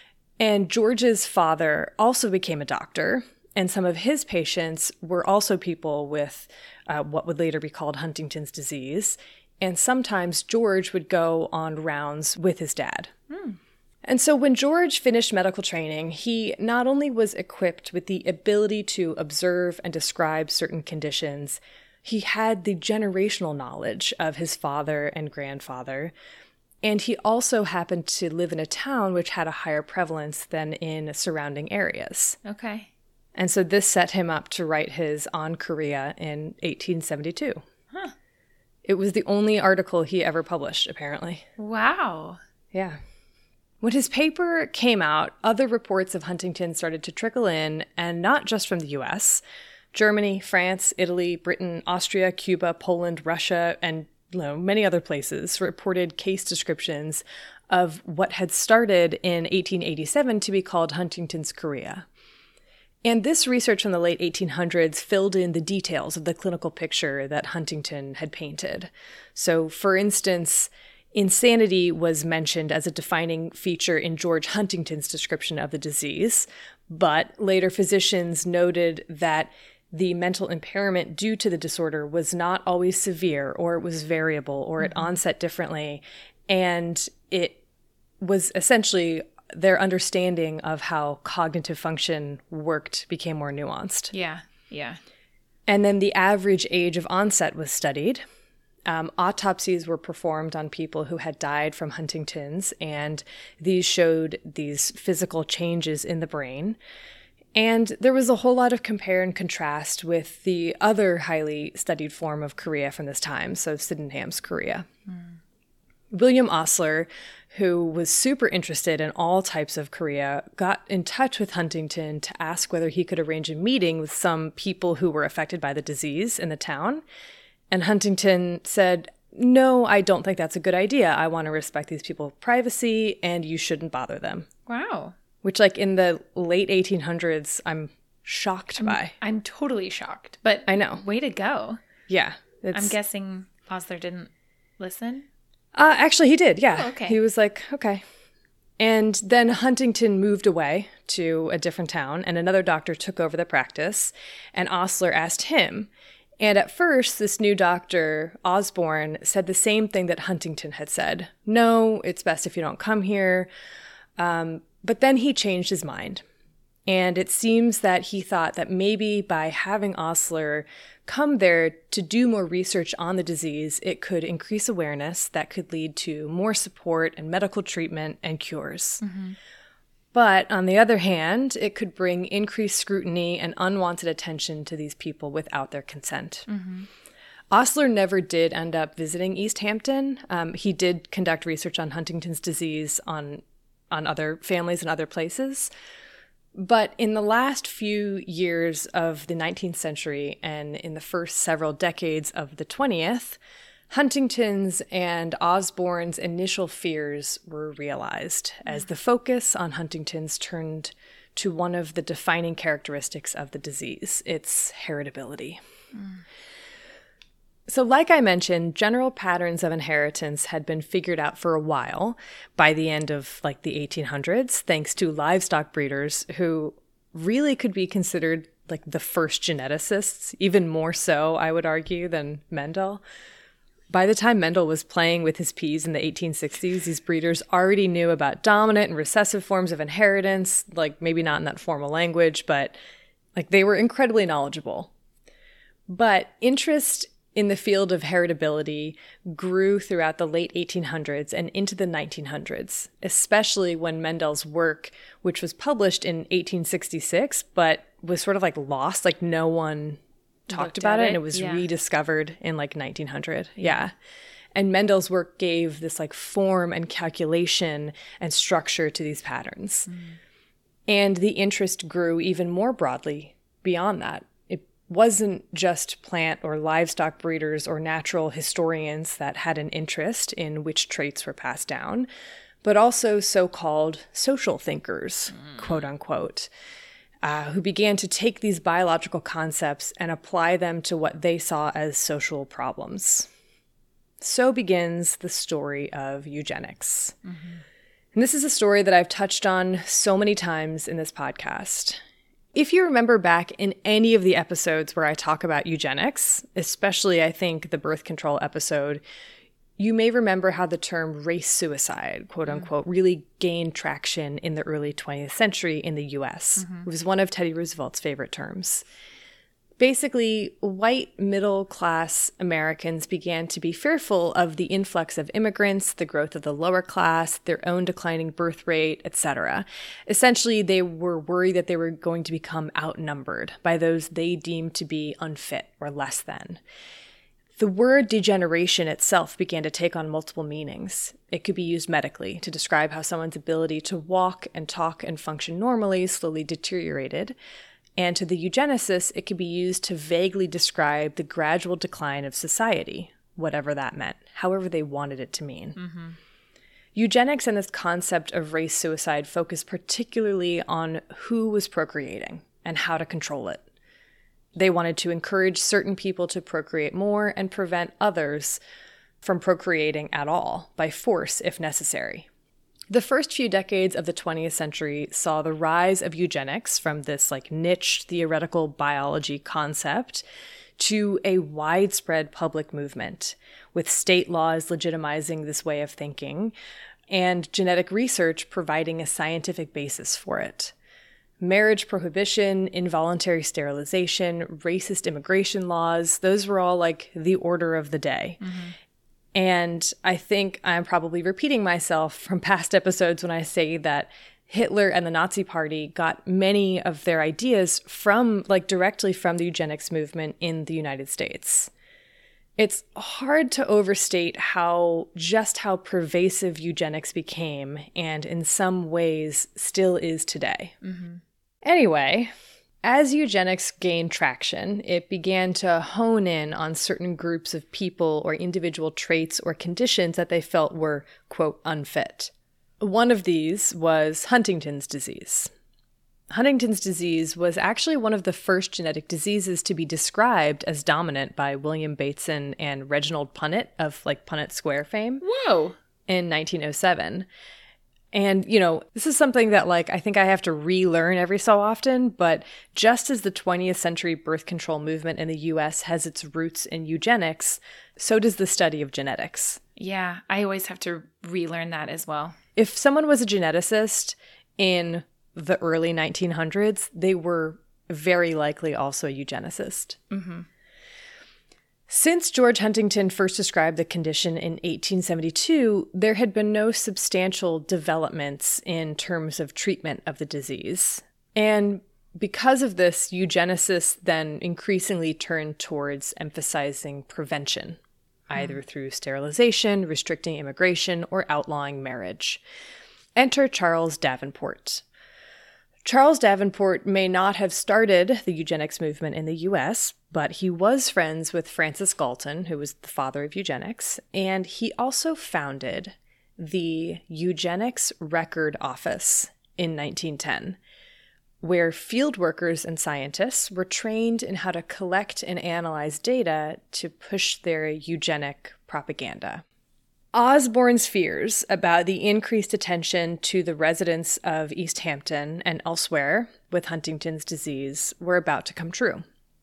And George's father also became a doctor, and some of his patients were also people with what would later be called Huntington's disease. And sometimes George would go on rounds with his dad. And so when George finished medical training, he not only was equipped with the ability to observe and describe certain conditions, he had the generational knowledge of his father and grandfather. And he also happened to live in a town which had a higher prevalence than in surrounding areas. Okay. And so this set him up to write his On Chorea in 1872. Huh. It was the only article he ever published, apparently. Wow. Yeah. When his paper came out, other reports of Huntington started to trickle in, and not just from the U.S. Germany, France, Italy, Britain, Austria, Cuba, Poland, Russia, and many other places reported case descriptions of what had started in 1887 to be called Huntington's chorea. And this research from the late 1800s filled in the details of the clinical picture that Huntington had painted. So, for instance, insanity was mentioned as a defining feature in George Huntington's description of the disease, but later physicians noted that the mental impairment due to the disorder was not always severe, or it was variable, or it onset differently, and it was essentially their understanding of how cognitive function worked became more nuanced. Yeah, yeah. And then the average age of onset was studied. Autopsies were performed on people who had died from Huntington's, and these showed these physical changes in the brain. And there was a whole lot of compare and contrast with the other highly studied form of chorea from this time, so Sydenham's chorea. William Osler, who was super interested in all types of chorea, got in touch with Huntington to ask whether he could arrange a meeting with some people who were affected by the disease in the town. And Huntington said, "No, I don't think that's a good idea. I want to respect these people's privacy, and you shouldn't bother them." Wow. Which, like, in the late 1800s, I'm shocked by. I'm totally shocked, but I know. Way to go. Yeah. I'm guessing Osler didn't listen? Actually, he did, yeah. Oh, okay. He was like, okay. And then Huntington moved away to a different town, and another doctor took over the practice, and Osler asked him And at first, this new doctor, Osborne, said the same thing that Huntington had said. No, it's best if you don't come here. But then he changed his mind. And it seems that he thought that maybe by having Osler come there to do more research on the disease, it could increase awareness that could lead to more support and medical treatment and cures. Mm-hmm. But on the other hand, it could bring increased scrutiny and unwanted attention to these people without their consent. Mm-hmm. Osler never did end up visiting East Hampton. He did conduct research on Huntington's disease on other families and other places. But in the last few years of the 19th century and in the first several decades of the 20th, Huntington's and Osborne's initial fears were realized as the focus on Huntington's turned to one of the defining characteristics of the disease, its heritability. Mm. So like I mentioned, general patterns of inheritance had been figured out for a while by the end of the 1800s, thanks to livestock breeders who really could be considered the first geneticists, even more so, I would argue, than Mendel. By the time Mendel was playing with his peas in the 1860s, these breeders already knew about dominant and recessive forms of inheritance, maybe not in that formal language, but they were incredibly knowledgeable. But interest in the field of heritability grew throughout the late 1800s and into the 1900s, especially when Mendel's work, which was published in 1866, but was sort of lost, no one talked about it, and it was rediscovered in 1900. Yeah. And Mendel's work gave this form and calculation and structure to these patterns. Mm. And the interest grew even more broadly beyond that. Wasn't just plant or livestock breeders or natural historians that had an interest in which traits were passed down, but also so-called social thinkers, quote unquote, who began to take these biological concepts and apply them to what they saw as social problems. So begins the story of eugenics. Mm-hmm. And this is a story that I've touched on so many times in this podcast. If you remember back in any of the episodes where I talk about eugenics, especially I think the birth control episode, you may remember how the term race suicide, quote unquote, really gained traction in the early 20th century in the US. Mm-hmm. It was one of Teddy Roosevelt's favorite terms. Basically, white middle-class Americans began to be fearful of the influx of immigrants, the growth of the lower class, their own declining birth rate, etc. Essentially, they were worried that they were going to become outnumbered by those they deemed to be unfit or less than. The word degeneration itself began to take on multiple meanings. It could be used medically to describe how someone's ability to walk and talk and function normally slowly deteriorated. And to the eugenicist, it could be used to vaguely describe the gradual decline of society, whatever that meant, however they wanted it to mean. Mm-hmm. Eugenics and this concept of race suicide focused particularly on who was procreating and how to control it. They wanted to encourage certain people to procreate more and prevent others from procreating at all, by force if necessary. The first few decades of the 20th century saw the rise of eugenics from this niche theoretical biology concept to a widespread public movement, with state laws legitimizing this way of thinking and genetic research providing a scientific basis for it. Marriage prohibition, involuntary sterilization, racist immigration laws, those were all the order of the day. Mm-hmm. And I think I'm probably repeating myself from past episodes when I say that Hitler and the Nazi Party got many of their ideas from, directly from the eugenics movement in the United States. It's hard to overstate how pervasive eugenics became, and in some ways still is today. Mm-hmm. Anyway, as eugenics gained traction, it began to hone in on certain groups of people or individual traits or conditions that they felt were, quote, unfit. One of these was Huntington's disease. Huntington's disease was actually one of the first genetic diseases to be described as dominant by William Bateson and Reginald Punnett of Punnett Square fame. Whoa! In 1907. And, you know, this is something that, like, I think I have to relearn every so often, but just as the 20th century birth control movement in the US has its roots in eugenics, so does the study of genetics. Yeah, I always have to relearn that as well. If someone was a geneticist in the early 1900s, they were very likely also a eugenicist. Mm-hmm. Since George Huntington first described the condition in 1872, there had been no substantial developments in terms of treatment of the disease. And because of this, eugenicists then increasingly turned towards emphasizing prevention, either through sterilization, restricting immigration, or outlawing marriage. Enter Charles Davenport. Charles Davenport may not have started the eugenics movement in the US, but he was friends with Francis Galton, who was the father of eugenics, and he also founded the Eugenics Record Office in 1910, where field workers and scientists were trained in how to collect and analyze data to push their eugenic propaganda. Osborne's fears about the increased attention to the residents of East Hampton and elsewhere with Huntington's disease were about to come true.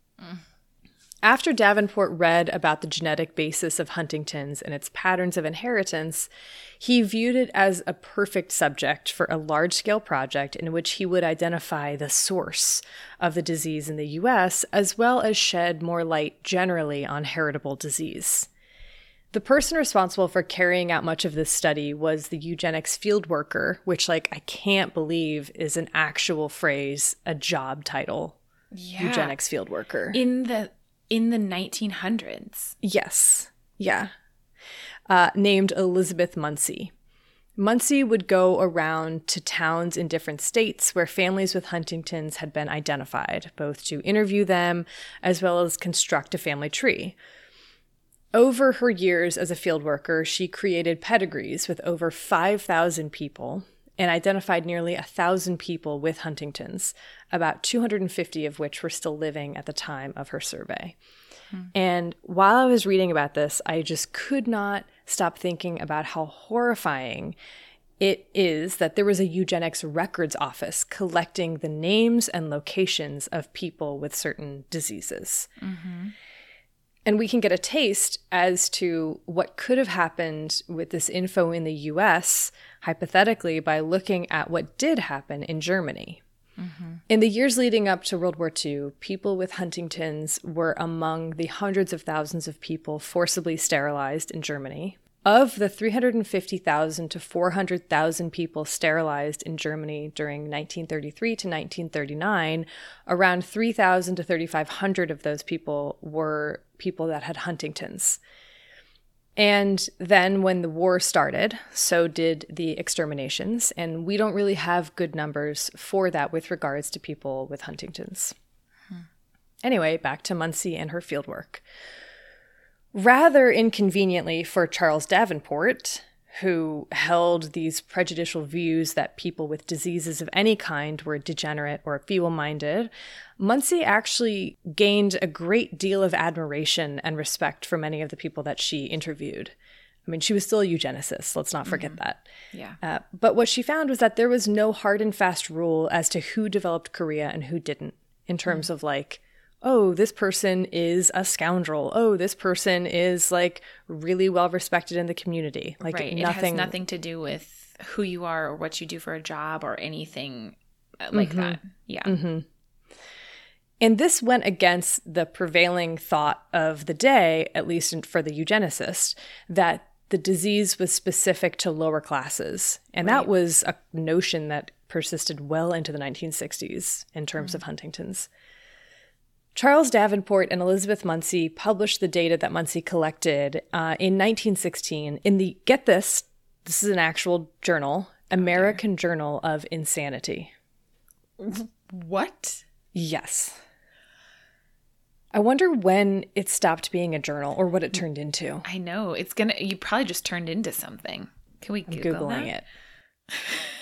After Davenport read about the genetic basis of Huntington's and its patterns of inheritance, he viewed it as a perfect subject for a large-scale project in which he would identify the source of the disease in the U.S., as well as shed more light generally on heritable disease. The person responsible for carrying out much of this study was the eugenics field worker, which, like, I can't believe is an actual phrase, a job title. Yeah. Eugenics field worker. In the 1900s. Yes. Yeah. Named Elizabeth Munsey. Munsey would go around to towns in different states where families with Huntington's had been identified, both to interview them as well as construct a family tree. Over her years as a field worker, she created pedigrees with over 5,000 people and identified nearly 1,000 people with Huntington's, about 250 of which were still living at the time of her survey. And while I was reading about this, I just could not stop thinking about how horrifying it is that there was a eugenics records office collecting the names and locations of people with certain diseases. Mm-hmm. And we can get a taste as to what could have happened with this info in the US, hypothetically, by looking at what did happen in Germany. Mm-hmm. In the years leading up to World War II, people with Huntington's were among the hundreds of thousands of people forcibly sterilized in Germany. Of the 350,000 to 400,000 people sterilized in Germany during 1933 to 1939, around 3,000 to 3,500 of those people were people that had Huntington's. And then when the war started, so did the exterminations, and we don't really have good numbers for that with regards to people with Huntington's. Anyway, back to Munsey and her fieldwork. Rather inconveniently for Charles Davenport, who held these prejudicial views that people with diseases of any kind were degenerate or feeble-minded, Munsey actually gained a great deal of admiration and respect from many of the people that she interviewed. I mean, she was still a eugenicist, let's not forget that. Yeah. But what she found was that there was no hard and fast rule as to who developed chorea and who didn't, in terms of like, oh, this person is a scoundrel. Oh, this person is like really well respected in the community. Like right. It has nothing to do with who you are or what you do for a job or anything like that. Yeah. Mm-hmm. And this went against the prevailing thought of the day, at least for the eugenicist, that the disease was specific to lower classes. And that was a notion that persisted well into the 1960s in terms of Huntington's. Charles Davenport and Elizabeth Munsey published the data that Munsey collected in 1916 in the, get this is an actual journal, American Journal of Insanity. What? Yes. I wonder when it stopped being a journal or what it turned into. I know. You probably just turned into something. Can we Google Googling that? it?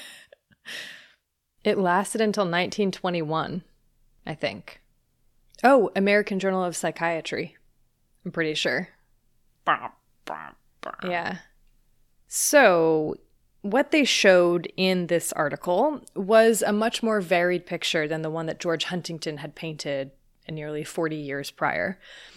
It lasted until 1921, I think. Oh, American Journal of Psychiatry. I'm pretty sure. Yeah. So, what they showed in this article was a much more varied picture than the one that George Huntington had painted nearly 40 years prior.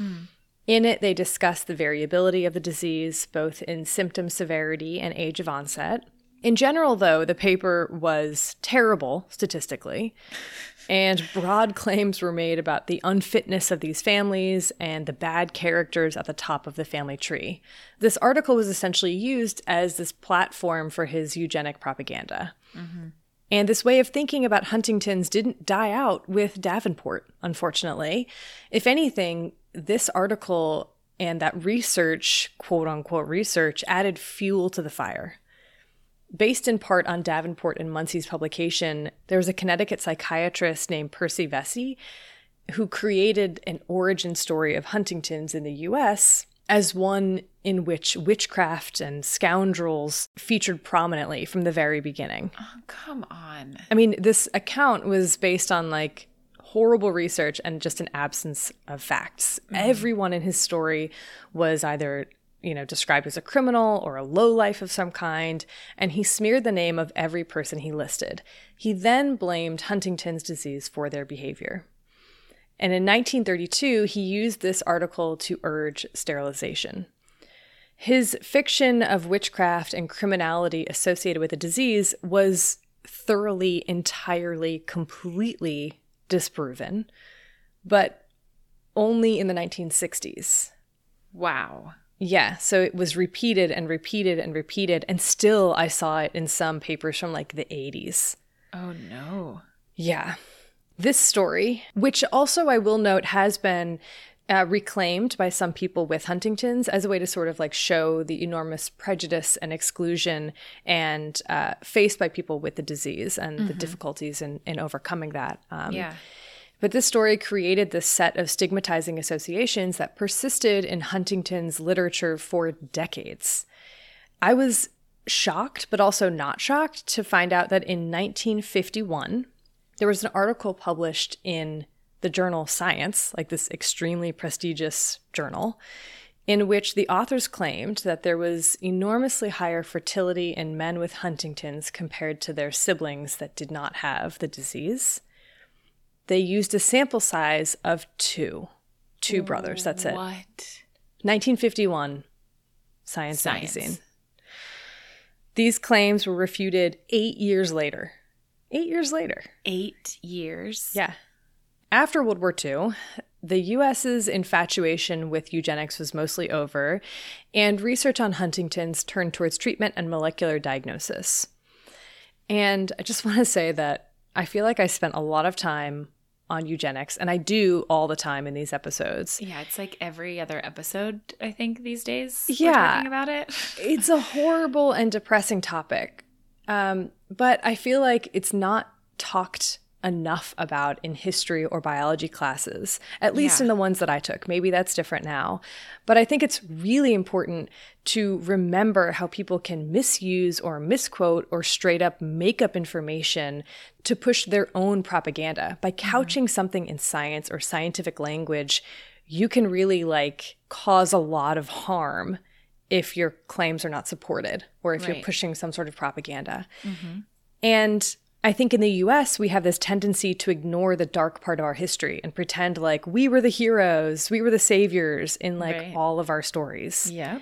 In it, they discussed the variability of the disease, both in symptom severity and age of onset. In general, though, the paper was terrible statistically, and broad claims were made about the unfitness of these families and the bad characters at the top of the family tree. This article was essentially used as this platform for his eugenic propaganda. And this way of thinking about Huntington's didn't die out with Davenport, unfortunately. If anything, this article and that research, quote unquote research, added fuel to the fire. Based in part on Davenport and Munsey's publication, there was a Connecticut psychiatrist named Percy Vesey who created an origin story of Huntington's in the U.S. as one in which witchcraft and scoundrels featured prominently from the very beginning. Oh, come on. I mean, this account was based on like horrible research and just an absence of facts. Everyone in his story was either, described as a criminal or a lowlife of some kind, and he smeared the name of every person he listed. He then blamed Huntington's disease for their behavior. And in 1932, he used this article to urge sterilization. His fiction of witchcraft and criminality associated with the disease was thoroughly, entirely, completely disproven, but only in the 1960s. Wow. Yeah, so it was repeated and repeated and repeated, and still I saw it in some papers from like the 80s. Oh, no. Yeah. This story, which also I will note has been reclaimed by some people with Huntington's as a way to sort of like show the enormous prejudice and exclusion and faced by people with the disease and the difficulties in overcoming that. But this story created this set of stigmatizing associations that persisted in Huntington's literature for decades. I was shocked, but also not shocked, to find out that in 1951, there was an article published in the journal Science, like this extremely prestigious journal, in which the authors claimed that there was enormously higher fertility in men with Huntington's compared to their siblings that did not have the disease. They used a sample size of two brothers, that's it. What? 1951, Science magazine. These claims were refuted 8 years later. 8 years later. 8 years? Yeah. After World War II, the U.S.'s infatuation with eugenics was mostly over, and research on Huntington's turned towards treatment and molecular diagnosis. And I just want to say that I feel like I spent a lot of time on eugenics, and I do all the time in these episodes. Yeah, it's like every other episode, I think, these days. Yeah. We're talking about it. It's a horrible and depressing topic. But I feel like it's not talked enough about in history or biology classes, at least in the ones that I took. Maybe that's different now. But I think it's really important to remember how people can misuse or misquote or straight up make up information to push their own propaganda. By couching something in science or scientific language, you can really cause a lot of harm if your claims are not supported or if you're pushing some sort of propaganda. And I think in the US, we have this tendency to ignore the dark part of our history and pretend like we were the heroes, we were the saviors in all of our stories. Yeah.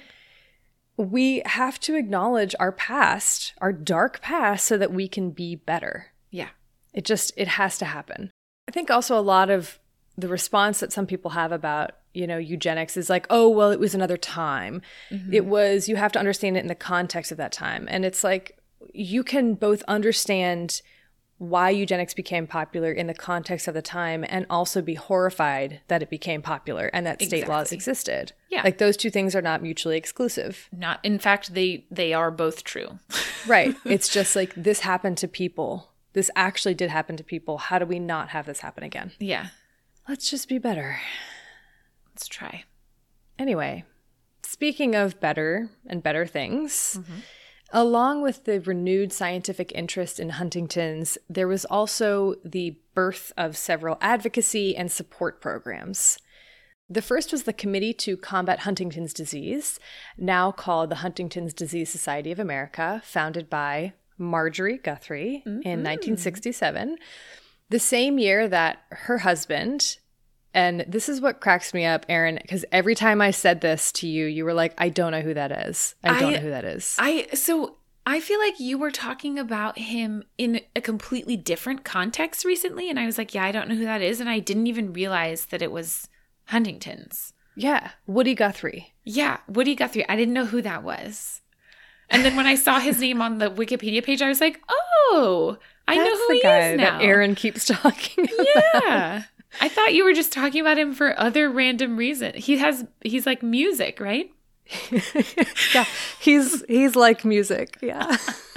We have to acknowledge our past, our dark past, so that we can be better. Yeah. It has to happen. I think also a lot of the response that some people have about, eugenics is like, oh, well, it was another time. It was, you have to understand it in the context of that time. And it's like, you can both understand why eugenics became popular in the context of the time and also be horrified that it became popular and that state laws existed. Yeah. Like those two things are not mutually exclusive. Not, in fact, they are both true. Right. It's just like this happened to people. This actually did happen to people. How do we not have this happen again? Yeah. Let's just be better. Let's try. Anyway, speaking of better and better things, along with the renewed scientific interest in Huntington's, there was also the birth of several advocacy and support programs. The first was the Committee to Combat Huntington's Disease, now called the Huntington's Disease Society of America, founded by Marjorie Guthrie in 1967, the same year that her husband, and this is what cracks me up, Erin, because every time I said this to you, you were like, I don't know who that is. I don't know who that is. So I feel like you were talking about him in a completely different context recently, and I was like, yeah, I don't know who that is, and I didn't even realize that it was Huntington's. Yeah, Woody Guthrie. Yeah, Woody Guthrie. I didn't know who that was. And then when I saw his name on the Wikipedia page, I was like, oh, I know who he is now. That Erin keeps talking about. Yeah. I thought you were just talking about him for other random reasons. He's like music, right? Yeah, he's like music. Yeah.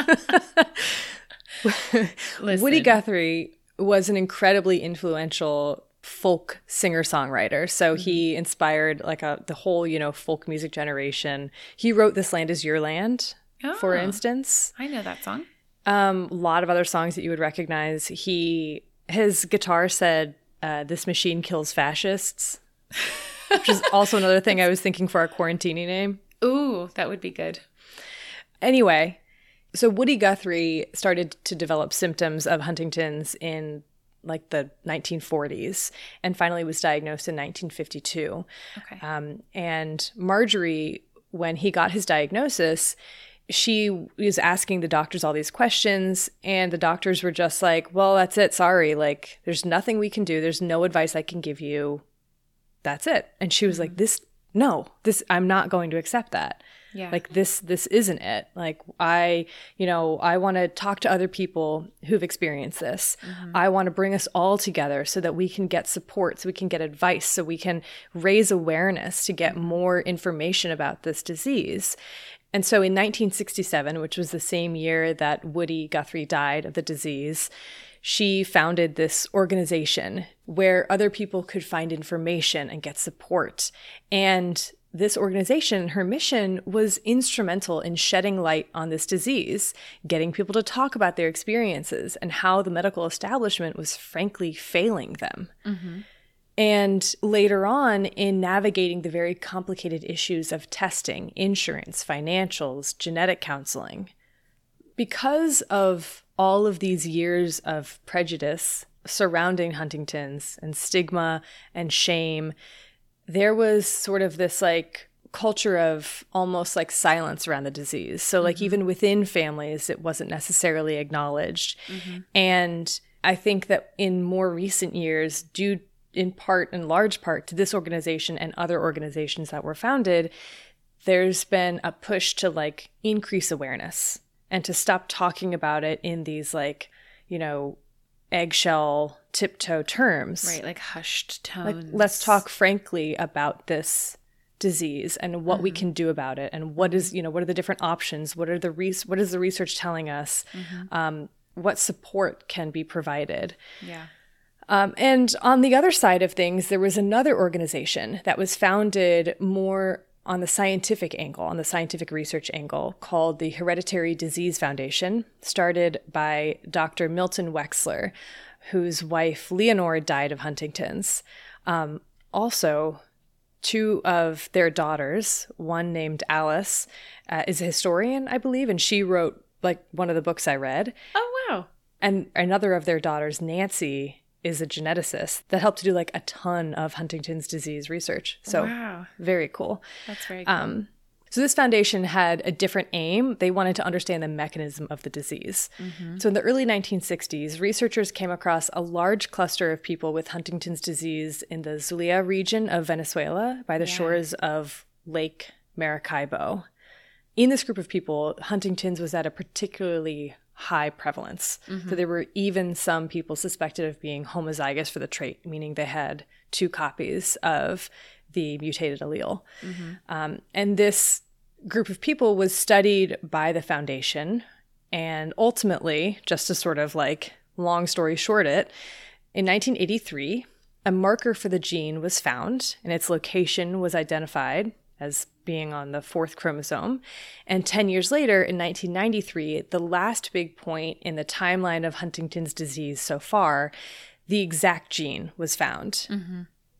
Woody Guthrie was an incredibly influential folk singer-songwriter. So he inspired like the whole, folk music generation. He wrote This Land Is Your Land, for instance. I know that song. A lot of other songs that you would recognize. His guitar said, "This machine kills fascists," which is also another thing I was thinking for our quarantini name. Ooh, that would be good. Anyway, so Woody Guthrie started to develop symptoms of Huntington's in like the 1940s and finally was diagnosed in 1952. Okay. And Marjorie, when he got his diagnosis, she was asking the doctors all these questions, and the doctors were just like, well, that's it. Sorry. Like, there's nothing we can do. There's no advice I can give you. That's it. And she was like, I'm not going to accept that. Yeah. Like, this isn't it. Like, I want to talk to other people who've experienced this. I want to bring us all together so that we can get support, so we can get advice, so we can raise awareness to get more information about this disease. And so in 1967, which was the same year that Woody Guthrie died of the disease, she founded this organization where other people could find information and get support. And this organization, her mission was instrumental in shedding light on this disease, getting people to talk about their experiences and how the medical establishment was frankly failing them. And later on, in navigating the very complicated issues of testing, insurance, financials, genetic counseling, because of all of these years of prejudice surrounding Huntington's and stigma and shame, there was sort of this like culture of almost like silence around the disease. So like even within families, it wasn't necessarily acknowledged. And I think that in more recent years, due in large part to this organization and other organizations that were founded, there's been a push to like increase awareness and to stop talking about it in these like, eggshell tiptoe terms. Right, like hushed tones. Like, let's talk frankly about this disease and what we can do about it, and what is, what are the different options? What is the research telling us? What support can be provided? Yeah. And on the other side of things, there was another organization that was founded more on the scientific angle, on the scientific research angle, called the Hereditary Disease Foundation, started by Dr. Milton Wexler, whose wife Leonore died of Huntington's. Also, two of their daughters, one named Alice, is a historian, I believe, and she wrote like one of the books I read. Oh, wow. And another of their daughters, Nancy, is a geneticist that helped to do like a ton of Huntington's disease research. So wow. Very cool. That's very cool. So this foundation had a different aim. They wanted to understand the mechanism of the disease. So in the early 1960s, researchers came across a large cluster of people with Huntington's disease in the Zulia region of Venezuela by the shores of Lake Maracaibo. In this group of people, Huntington's was at a particularly high prevalence. So there were even some people suspected of being homozygous for the trait, meaning they had 2 copies of the mutated allele. And this group of people was studied by the foundation. And ultimately, just to sort of like long story short it, in 1983, a marker for the gene was found and its location was identified as being on the 4th chromosome. And 10 years later, in 1993, the last big point in the timeline of Huntington's disease so far, the exact gene was found.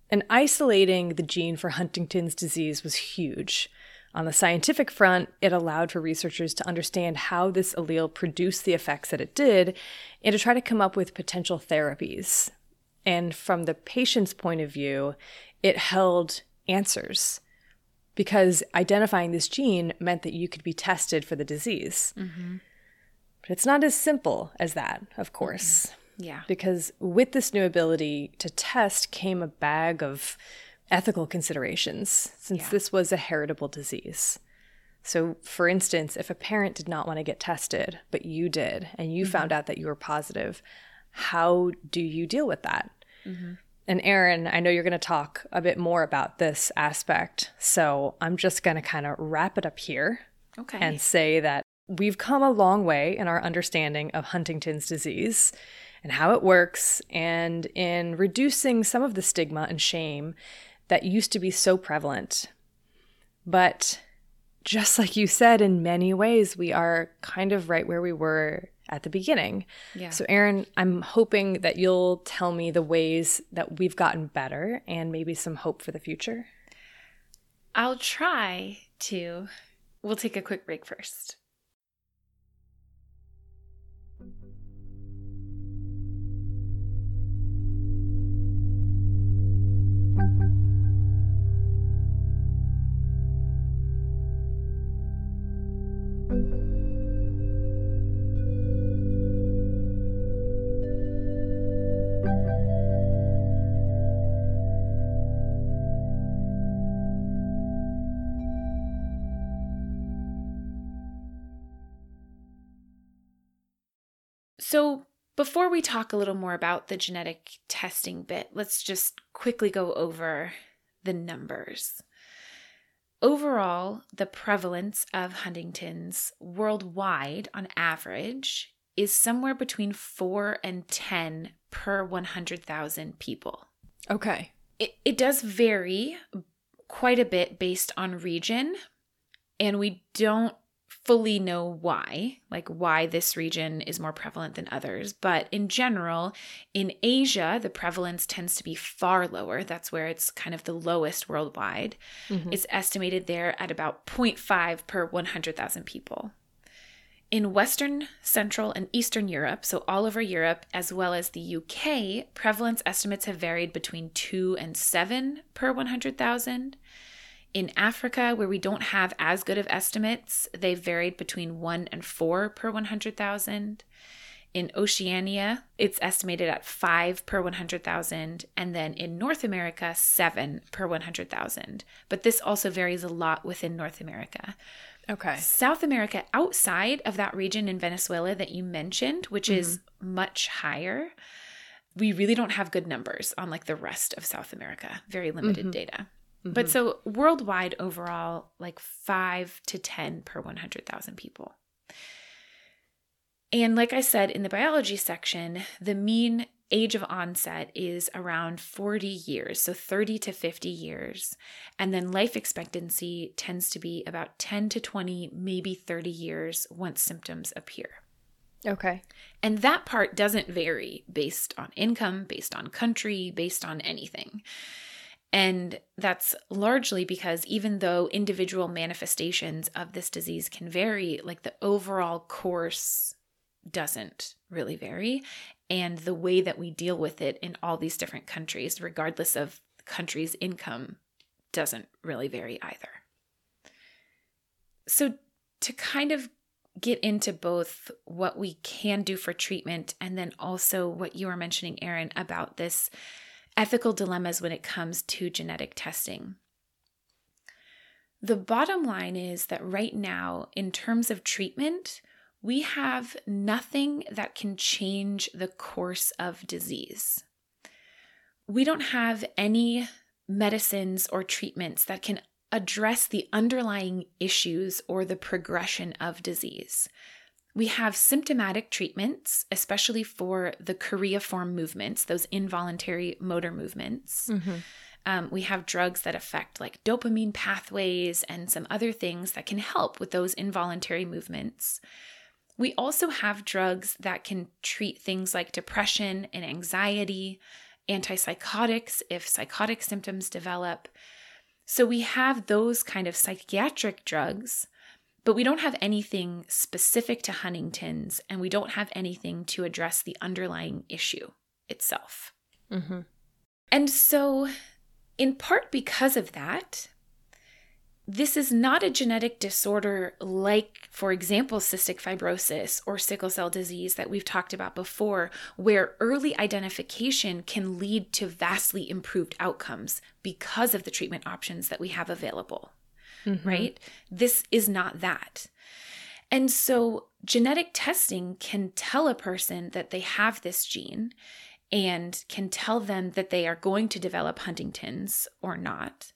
And isolating the gene for Huntington's disease was huge. On the scientific front, it allowed for researchers to understand how this allele produced the effects that it did and to try to come up with potential therapies. And from the patient's point of view, it held answers because identifying this gene meant that you could be tested for the disease. Mm-hmm. But it's not as simple as that, of course. Mm-hmm. Yeah. Because with this new ability to test came a bag of ethical considerations, since this was a heritable disease. So, for instance, if a parent did not want to get tested, but you did, and you found out that you were positive, how do you deal with that? Mm-hmm. And Erin, I know you're going to talk a bit more about this aspect, so I'm just going to kind of wrap it up here and say that we've come a long way in our understanding of Huntington's disease and how it works, and in reducing some of the stigma and shame that used to be so prevalent. But just like you said, in many ways, we are kind of right where we were at the beginning. Yeah. So Erin, I'm hoping that you'll tell me the ways that we've gotten better and maybe some hope for the future. I'll try to. We'll take a quick break first. So before we talk a little more about the genetic testing bit, let's just quickly go over the numbers. Overall, the prevalence of Huntington's worldwide on average is somewhere between 4 and 10 per 100,000 people. Okay. It does vary quite a bit based on region, and we don't fully know why this region is more prevalent than others. But in general, in Asia, the prevalence tends to be far lower. That's where it's kind of the lowest worldwide. Mm-hmm. It's estimated there at about 0.5 per 100,000 people. In Western, Central, and Eastern Europe, so all over Europe, as well as the UK, prevalence estimates have varied between 2 and 7 per 100,000. In Africa, where we don't have as good of estimates, they've varied between 1 and 4 per 100,000. In Oceania, it's estimated at 5 per 100,000. And then in North America, 7 per 100,000. But this also varies a lot within North America. Okay. South America, outside of that region in Venezuela that you mentioned, which is much higher, we really don't have good numbers on like the rest of South America. Very limited data. But so worldwide overall, like 5 to 10 per 100,000 people. And like I said in the biology section, the mean age of onset is around 40 years, so 30 to 50 years. And then life expectancy tends to be about 10 to 20, maybe 30 years once symptoms appear. Okay. And that part doesn't vary based on income, based on country, based on anything. And that's largely because even though individual manifestations of this disease can vary, like the overall course doesn't really vary. And the way that we deal with it in all these different countries, regardless of the country's income, doesn't really vary either. So to kind of get into both what we can do for treatment and then also what you were mentioning, Erin, about this ethical dilemmas when it comes to genetic testing. The bottom line is that right now, in terms of treatment, we have nothing that can change the course of disease. We don't have any medicines or treatments that can address the underlying issues or the progression of disease. We have symptomatic treatments, especially for the choreiform movements, those involuntary motor movements. We have drugs that affect like dopamine pathways and some other things that can help with those involuntary movements. We also have drugs that can treat things like depression and anxiety antipsychotics if psychotic symptoms develop. So we have those kind of psychiatric drugs, but we don't have anything specific to Huntington's, and we don't have anything to address the underlying issue itself. Mm-hmm. And so, in part because of that, this is not a genetic disorder like, for example, cystic fibrosis or sickle cell disease that we've talked about before, where early identification can lead to vastly improved outcomes because of the treatment options that we have available, right? This is not that. And so genetic testing can tell a person that they have this gene and can tell them that they are going to develop Huntington's or not.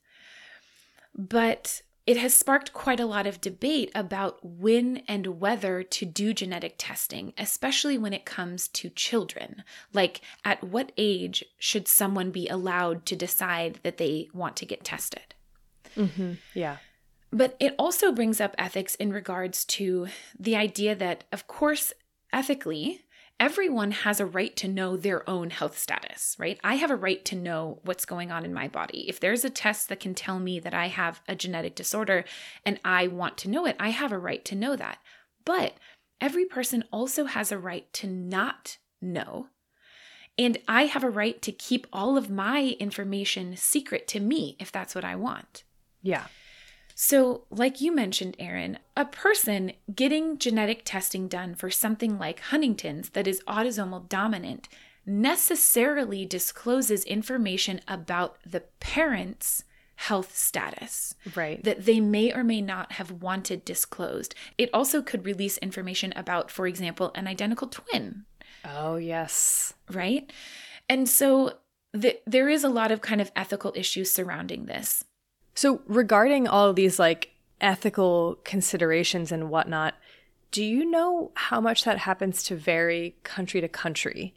But it has sparked quite a lot of debate about when and whether to do genetic testing, especially when it comes to children. Like, at what age should someone be allowed to decide that they want to get tested? Yeah. But it also brings up ethics in regards to the idea that, of course, ethically, everyone has a right to know their own health status, right? I have a right to know what's going on in my body. If there's a test that can tell me that I have a genetic disorder and I want to know it, I have a right to know that. But every person also has a right to not know. And I have a right to keep all of my information secret to me if that's what I want. Yeah. So, like you mentioned, Erin, a person getting genetic testing done for something like Huntington's that is autosomal dominant necessarily discloses information about the parent's health status, right, that they may or may not have wanted disclosed. It also could release information about, for example, an identical twin. Oh, yes. Right? And so there is a lot of kind of ethical issues surrounding this. So regarding all of these like ethical considerations and whatnot, do you know how much that happens to vary country to country?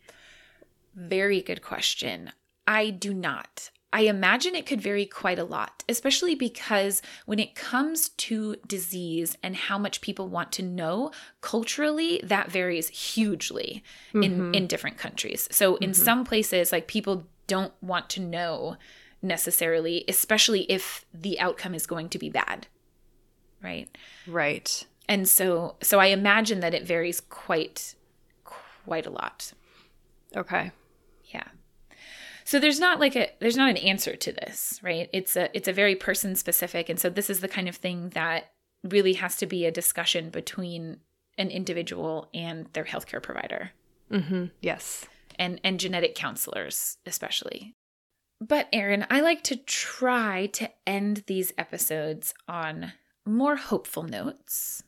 Very good question. I do not. I imagine it could vary quite a lot, especially because when it comes to disease and how much people want to know, culturally, that varies hugely in different countries. So in some places, like, people don't want to know necessarily, especially if the outcome is going to be bad, right? Right. And so I imagine that it varies quite a lot. Okay. Yeah. So there's not an answer to this, right? It's a very person specific, and so this is the kind of thing that really has to be a discussion between an individual and their healthcare provider. Yes. And genetic counselors especially. But Erin, I like to try to end these episodes on more hopeful notes.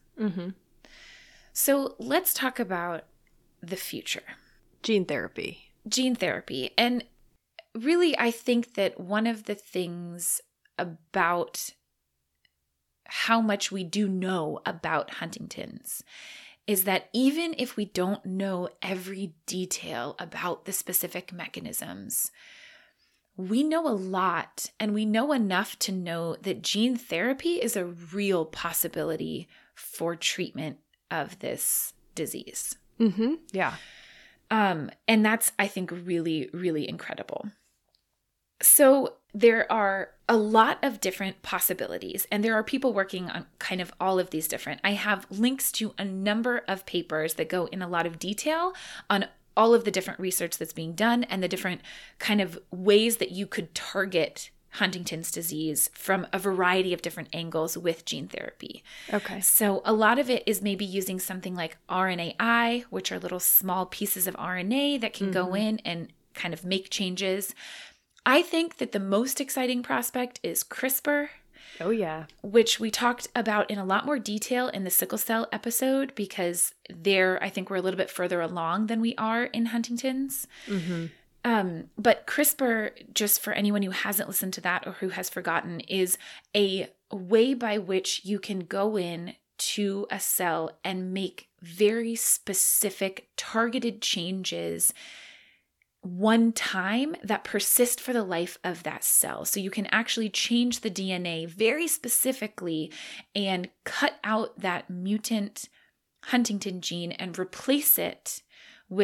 So let's talk about the future. Gene therapy. And really, I think that one of the things about how much we do know about Huntington's is that even if we don't know every detail about the specific mechanisms, we know a lot, and we know enough to know that gene therapy is a real possibility for treatment of this disease. Yeah. And that's, I think, really, really incredible. So there are a lot of different possibilities, and there are people working on kind of all of these different. I have links to a number of papers that go in a lot of detail on all of the different research that's being done and the different kind of ways that you could target Huntington's disease from a variety of different angles with gene therapy. Okay. So a lot of it is maybe using something like RNAi, which are little small pieces of RNA that can go in and kind of make changes. I think that the most exciting prospect is CRISPR. Oh, yeah. Which we talked about in a lot more detail in the sickle cell episode, because there, I think we're a little bit further along than we are in Huntington's. But CRISPR, just for anyone who hasn't listened to that or who has forgotten, is a way by which you can go in to a cell and make very specific targeted changes one time that persist for the life of that cell. So you can actually change the DNA very specifically and cut out that mutant Huntington gene and replace it with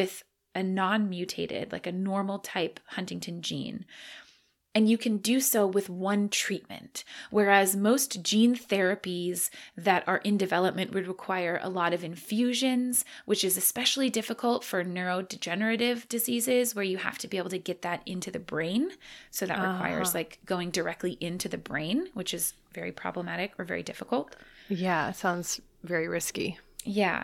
a non-mutated, like a normal type Huntington gene. And you can do so with one treatment, whereas most gene therapies that are in development would require a lot of infusions, which is especially difficult for neurodegenerative diseases where you have to be able to get that into the brain. So that requires like going directly into the brain, which is very problematic or very difficult. Yeah, it sounds very risky. Yeah.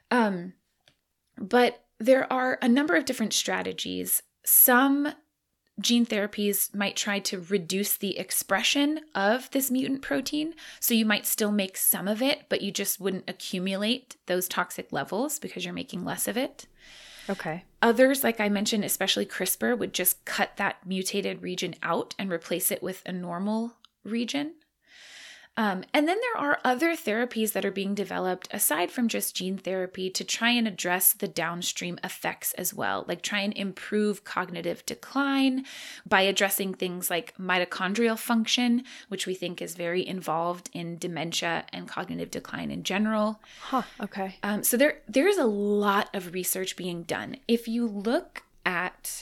But there are a number of different strategies. Some gene therapies might try to reduce the expression of this mutant protein. So you might still make some of it, but you just wouldn't accumulate those toxic levels because you're making less of it. Okay. Others, like I mentioned, especially CRISPR, would just cut that mutated region out and replace it with a normal region. And then there are other therapies that are being developed aside from just gene therapy to try and address the downstream effects as well, like try and improve cognitive decline by addressing things like mitochondrial function, which we think is very involved in dementia and cognitive decline in general. Okay. So there's a lot of research being done. If you look at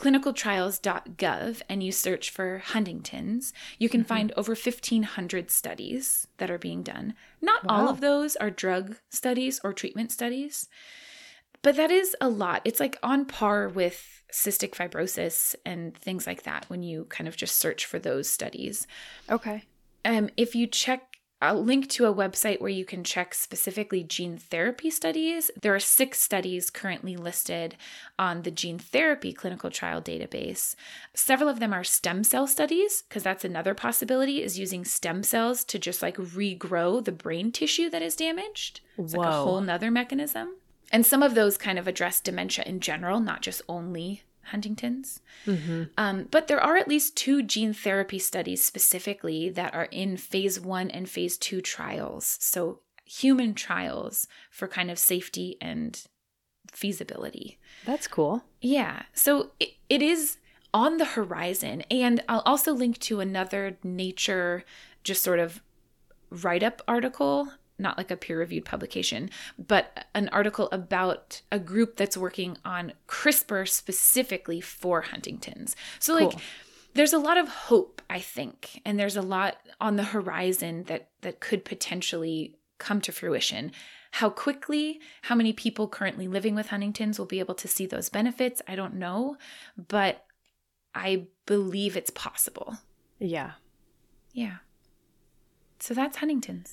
clinicaltrials.gov and you search for Huntington's, you can find over 1,500 studies that are being done. Not all of those are drug studies or treatment studies, but that is a lot. It's like on par with cystic fibrosis and things like that when you kind of just search for those studies. Okay. If you check, I'll link to a website where you can check specifically gene therapy studies. There are 6 studies currently listed on the gene therapy clinical trial database. Several of them are stem cell studies, because that's another possibility, is using stem cells to just like regrow the brain tissue that is damaged. It's like a whole nother mechanism. And some of those kind of address dementia in general, not just only Huntington's. But there are at least 2 gene therapy studies specifically that are in phase 1 and phase 2 trials. So human trials for kind of safety and feasibility. That's cool. Yeah. So it is on the horizon. And I'll also link to another Nature just sort of write-up article, not like a peer-reviewed publication, but an article about a group that's working on CRISPR specifically for Huntington's. So like there's a lot of hope, I think, and there's a lot on the horizon that could potentially come to fruition. How quickly, how many people currently living with Huntington's will be able to see those benefits, I don't know, but I believe it's possible. Yeah. Yeah. So that's Huntington's.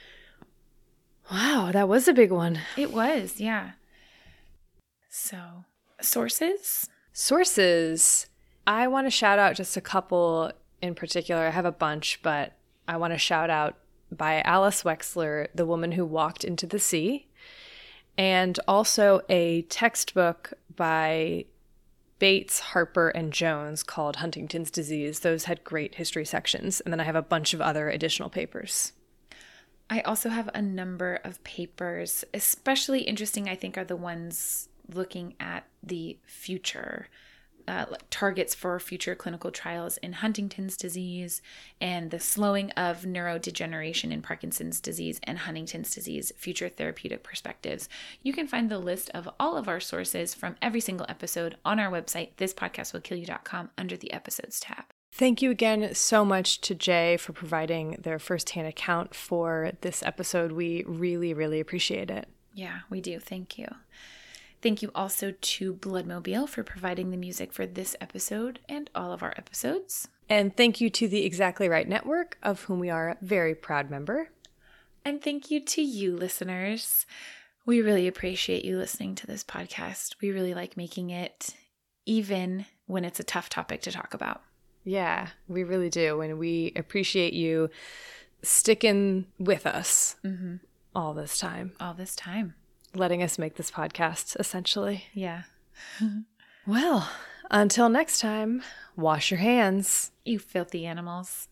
Wow, that was a big one. It was, yeah. So, sources? Sources. I want to shout out just a couple in particular. I have a bunch, but I want to shout out by Alice Wexler, The Woman Who Walked into the Sea, and also a textbook by Bates, Harper, and Jones called Huntington's Disease. Those had great history sections. And then I have a bunch of other additional papers. I also have a number of papers. Especially interesting, I think, are the ones looking at the future targets for future clinical trials in Huntington's disease and the slowing of neurodegeneration in Parkinson's disease and Huntington's disease, future therapeutic perspectives. You can find the list of all of our sources from every single episode on our website, thispodcastwillkillyou.com, under the episodes tab. Thank you again so much to Jay for providing their firsthand account for this episode. We really, really appreciate it. Yeah, we do. Thank you. Thank you also to Bloodmobile for providing the music for this episode and all of our episodes. And thank you to the Exactly Right Network, of whom we are a very proud member. And thank you to you, listeners. We really appreciate you listening to this podcast. We really like making it, even when it's a tough topic to talk about. Yeah, we really do. And we appreciate you sticking with us all this time. All this time. Letting us make this podcast, essentially. Yeah. Well, until next time, wash your hands. You filthy animals.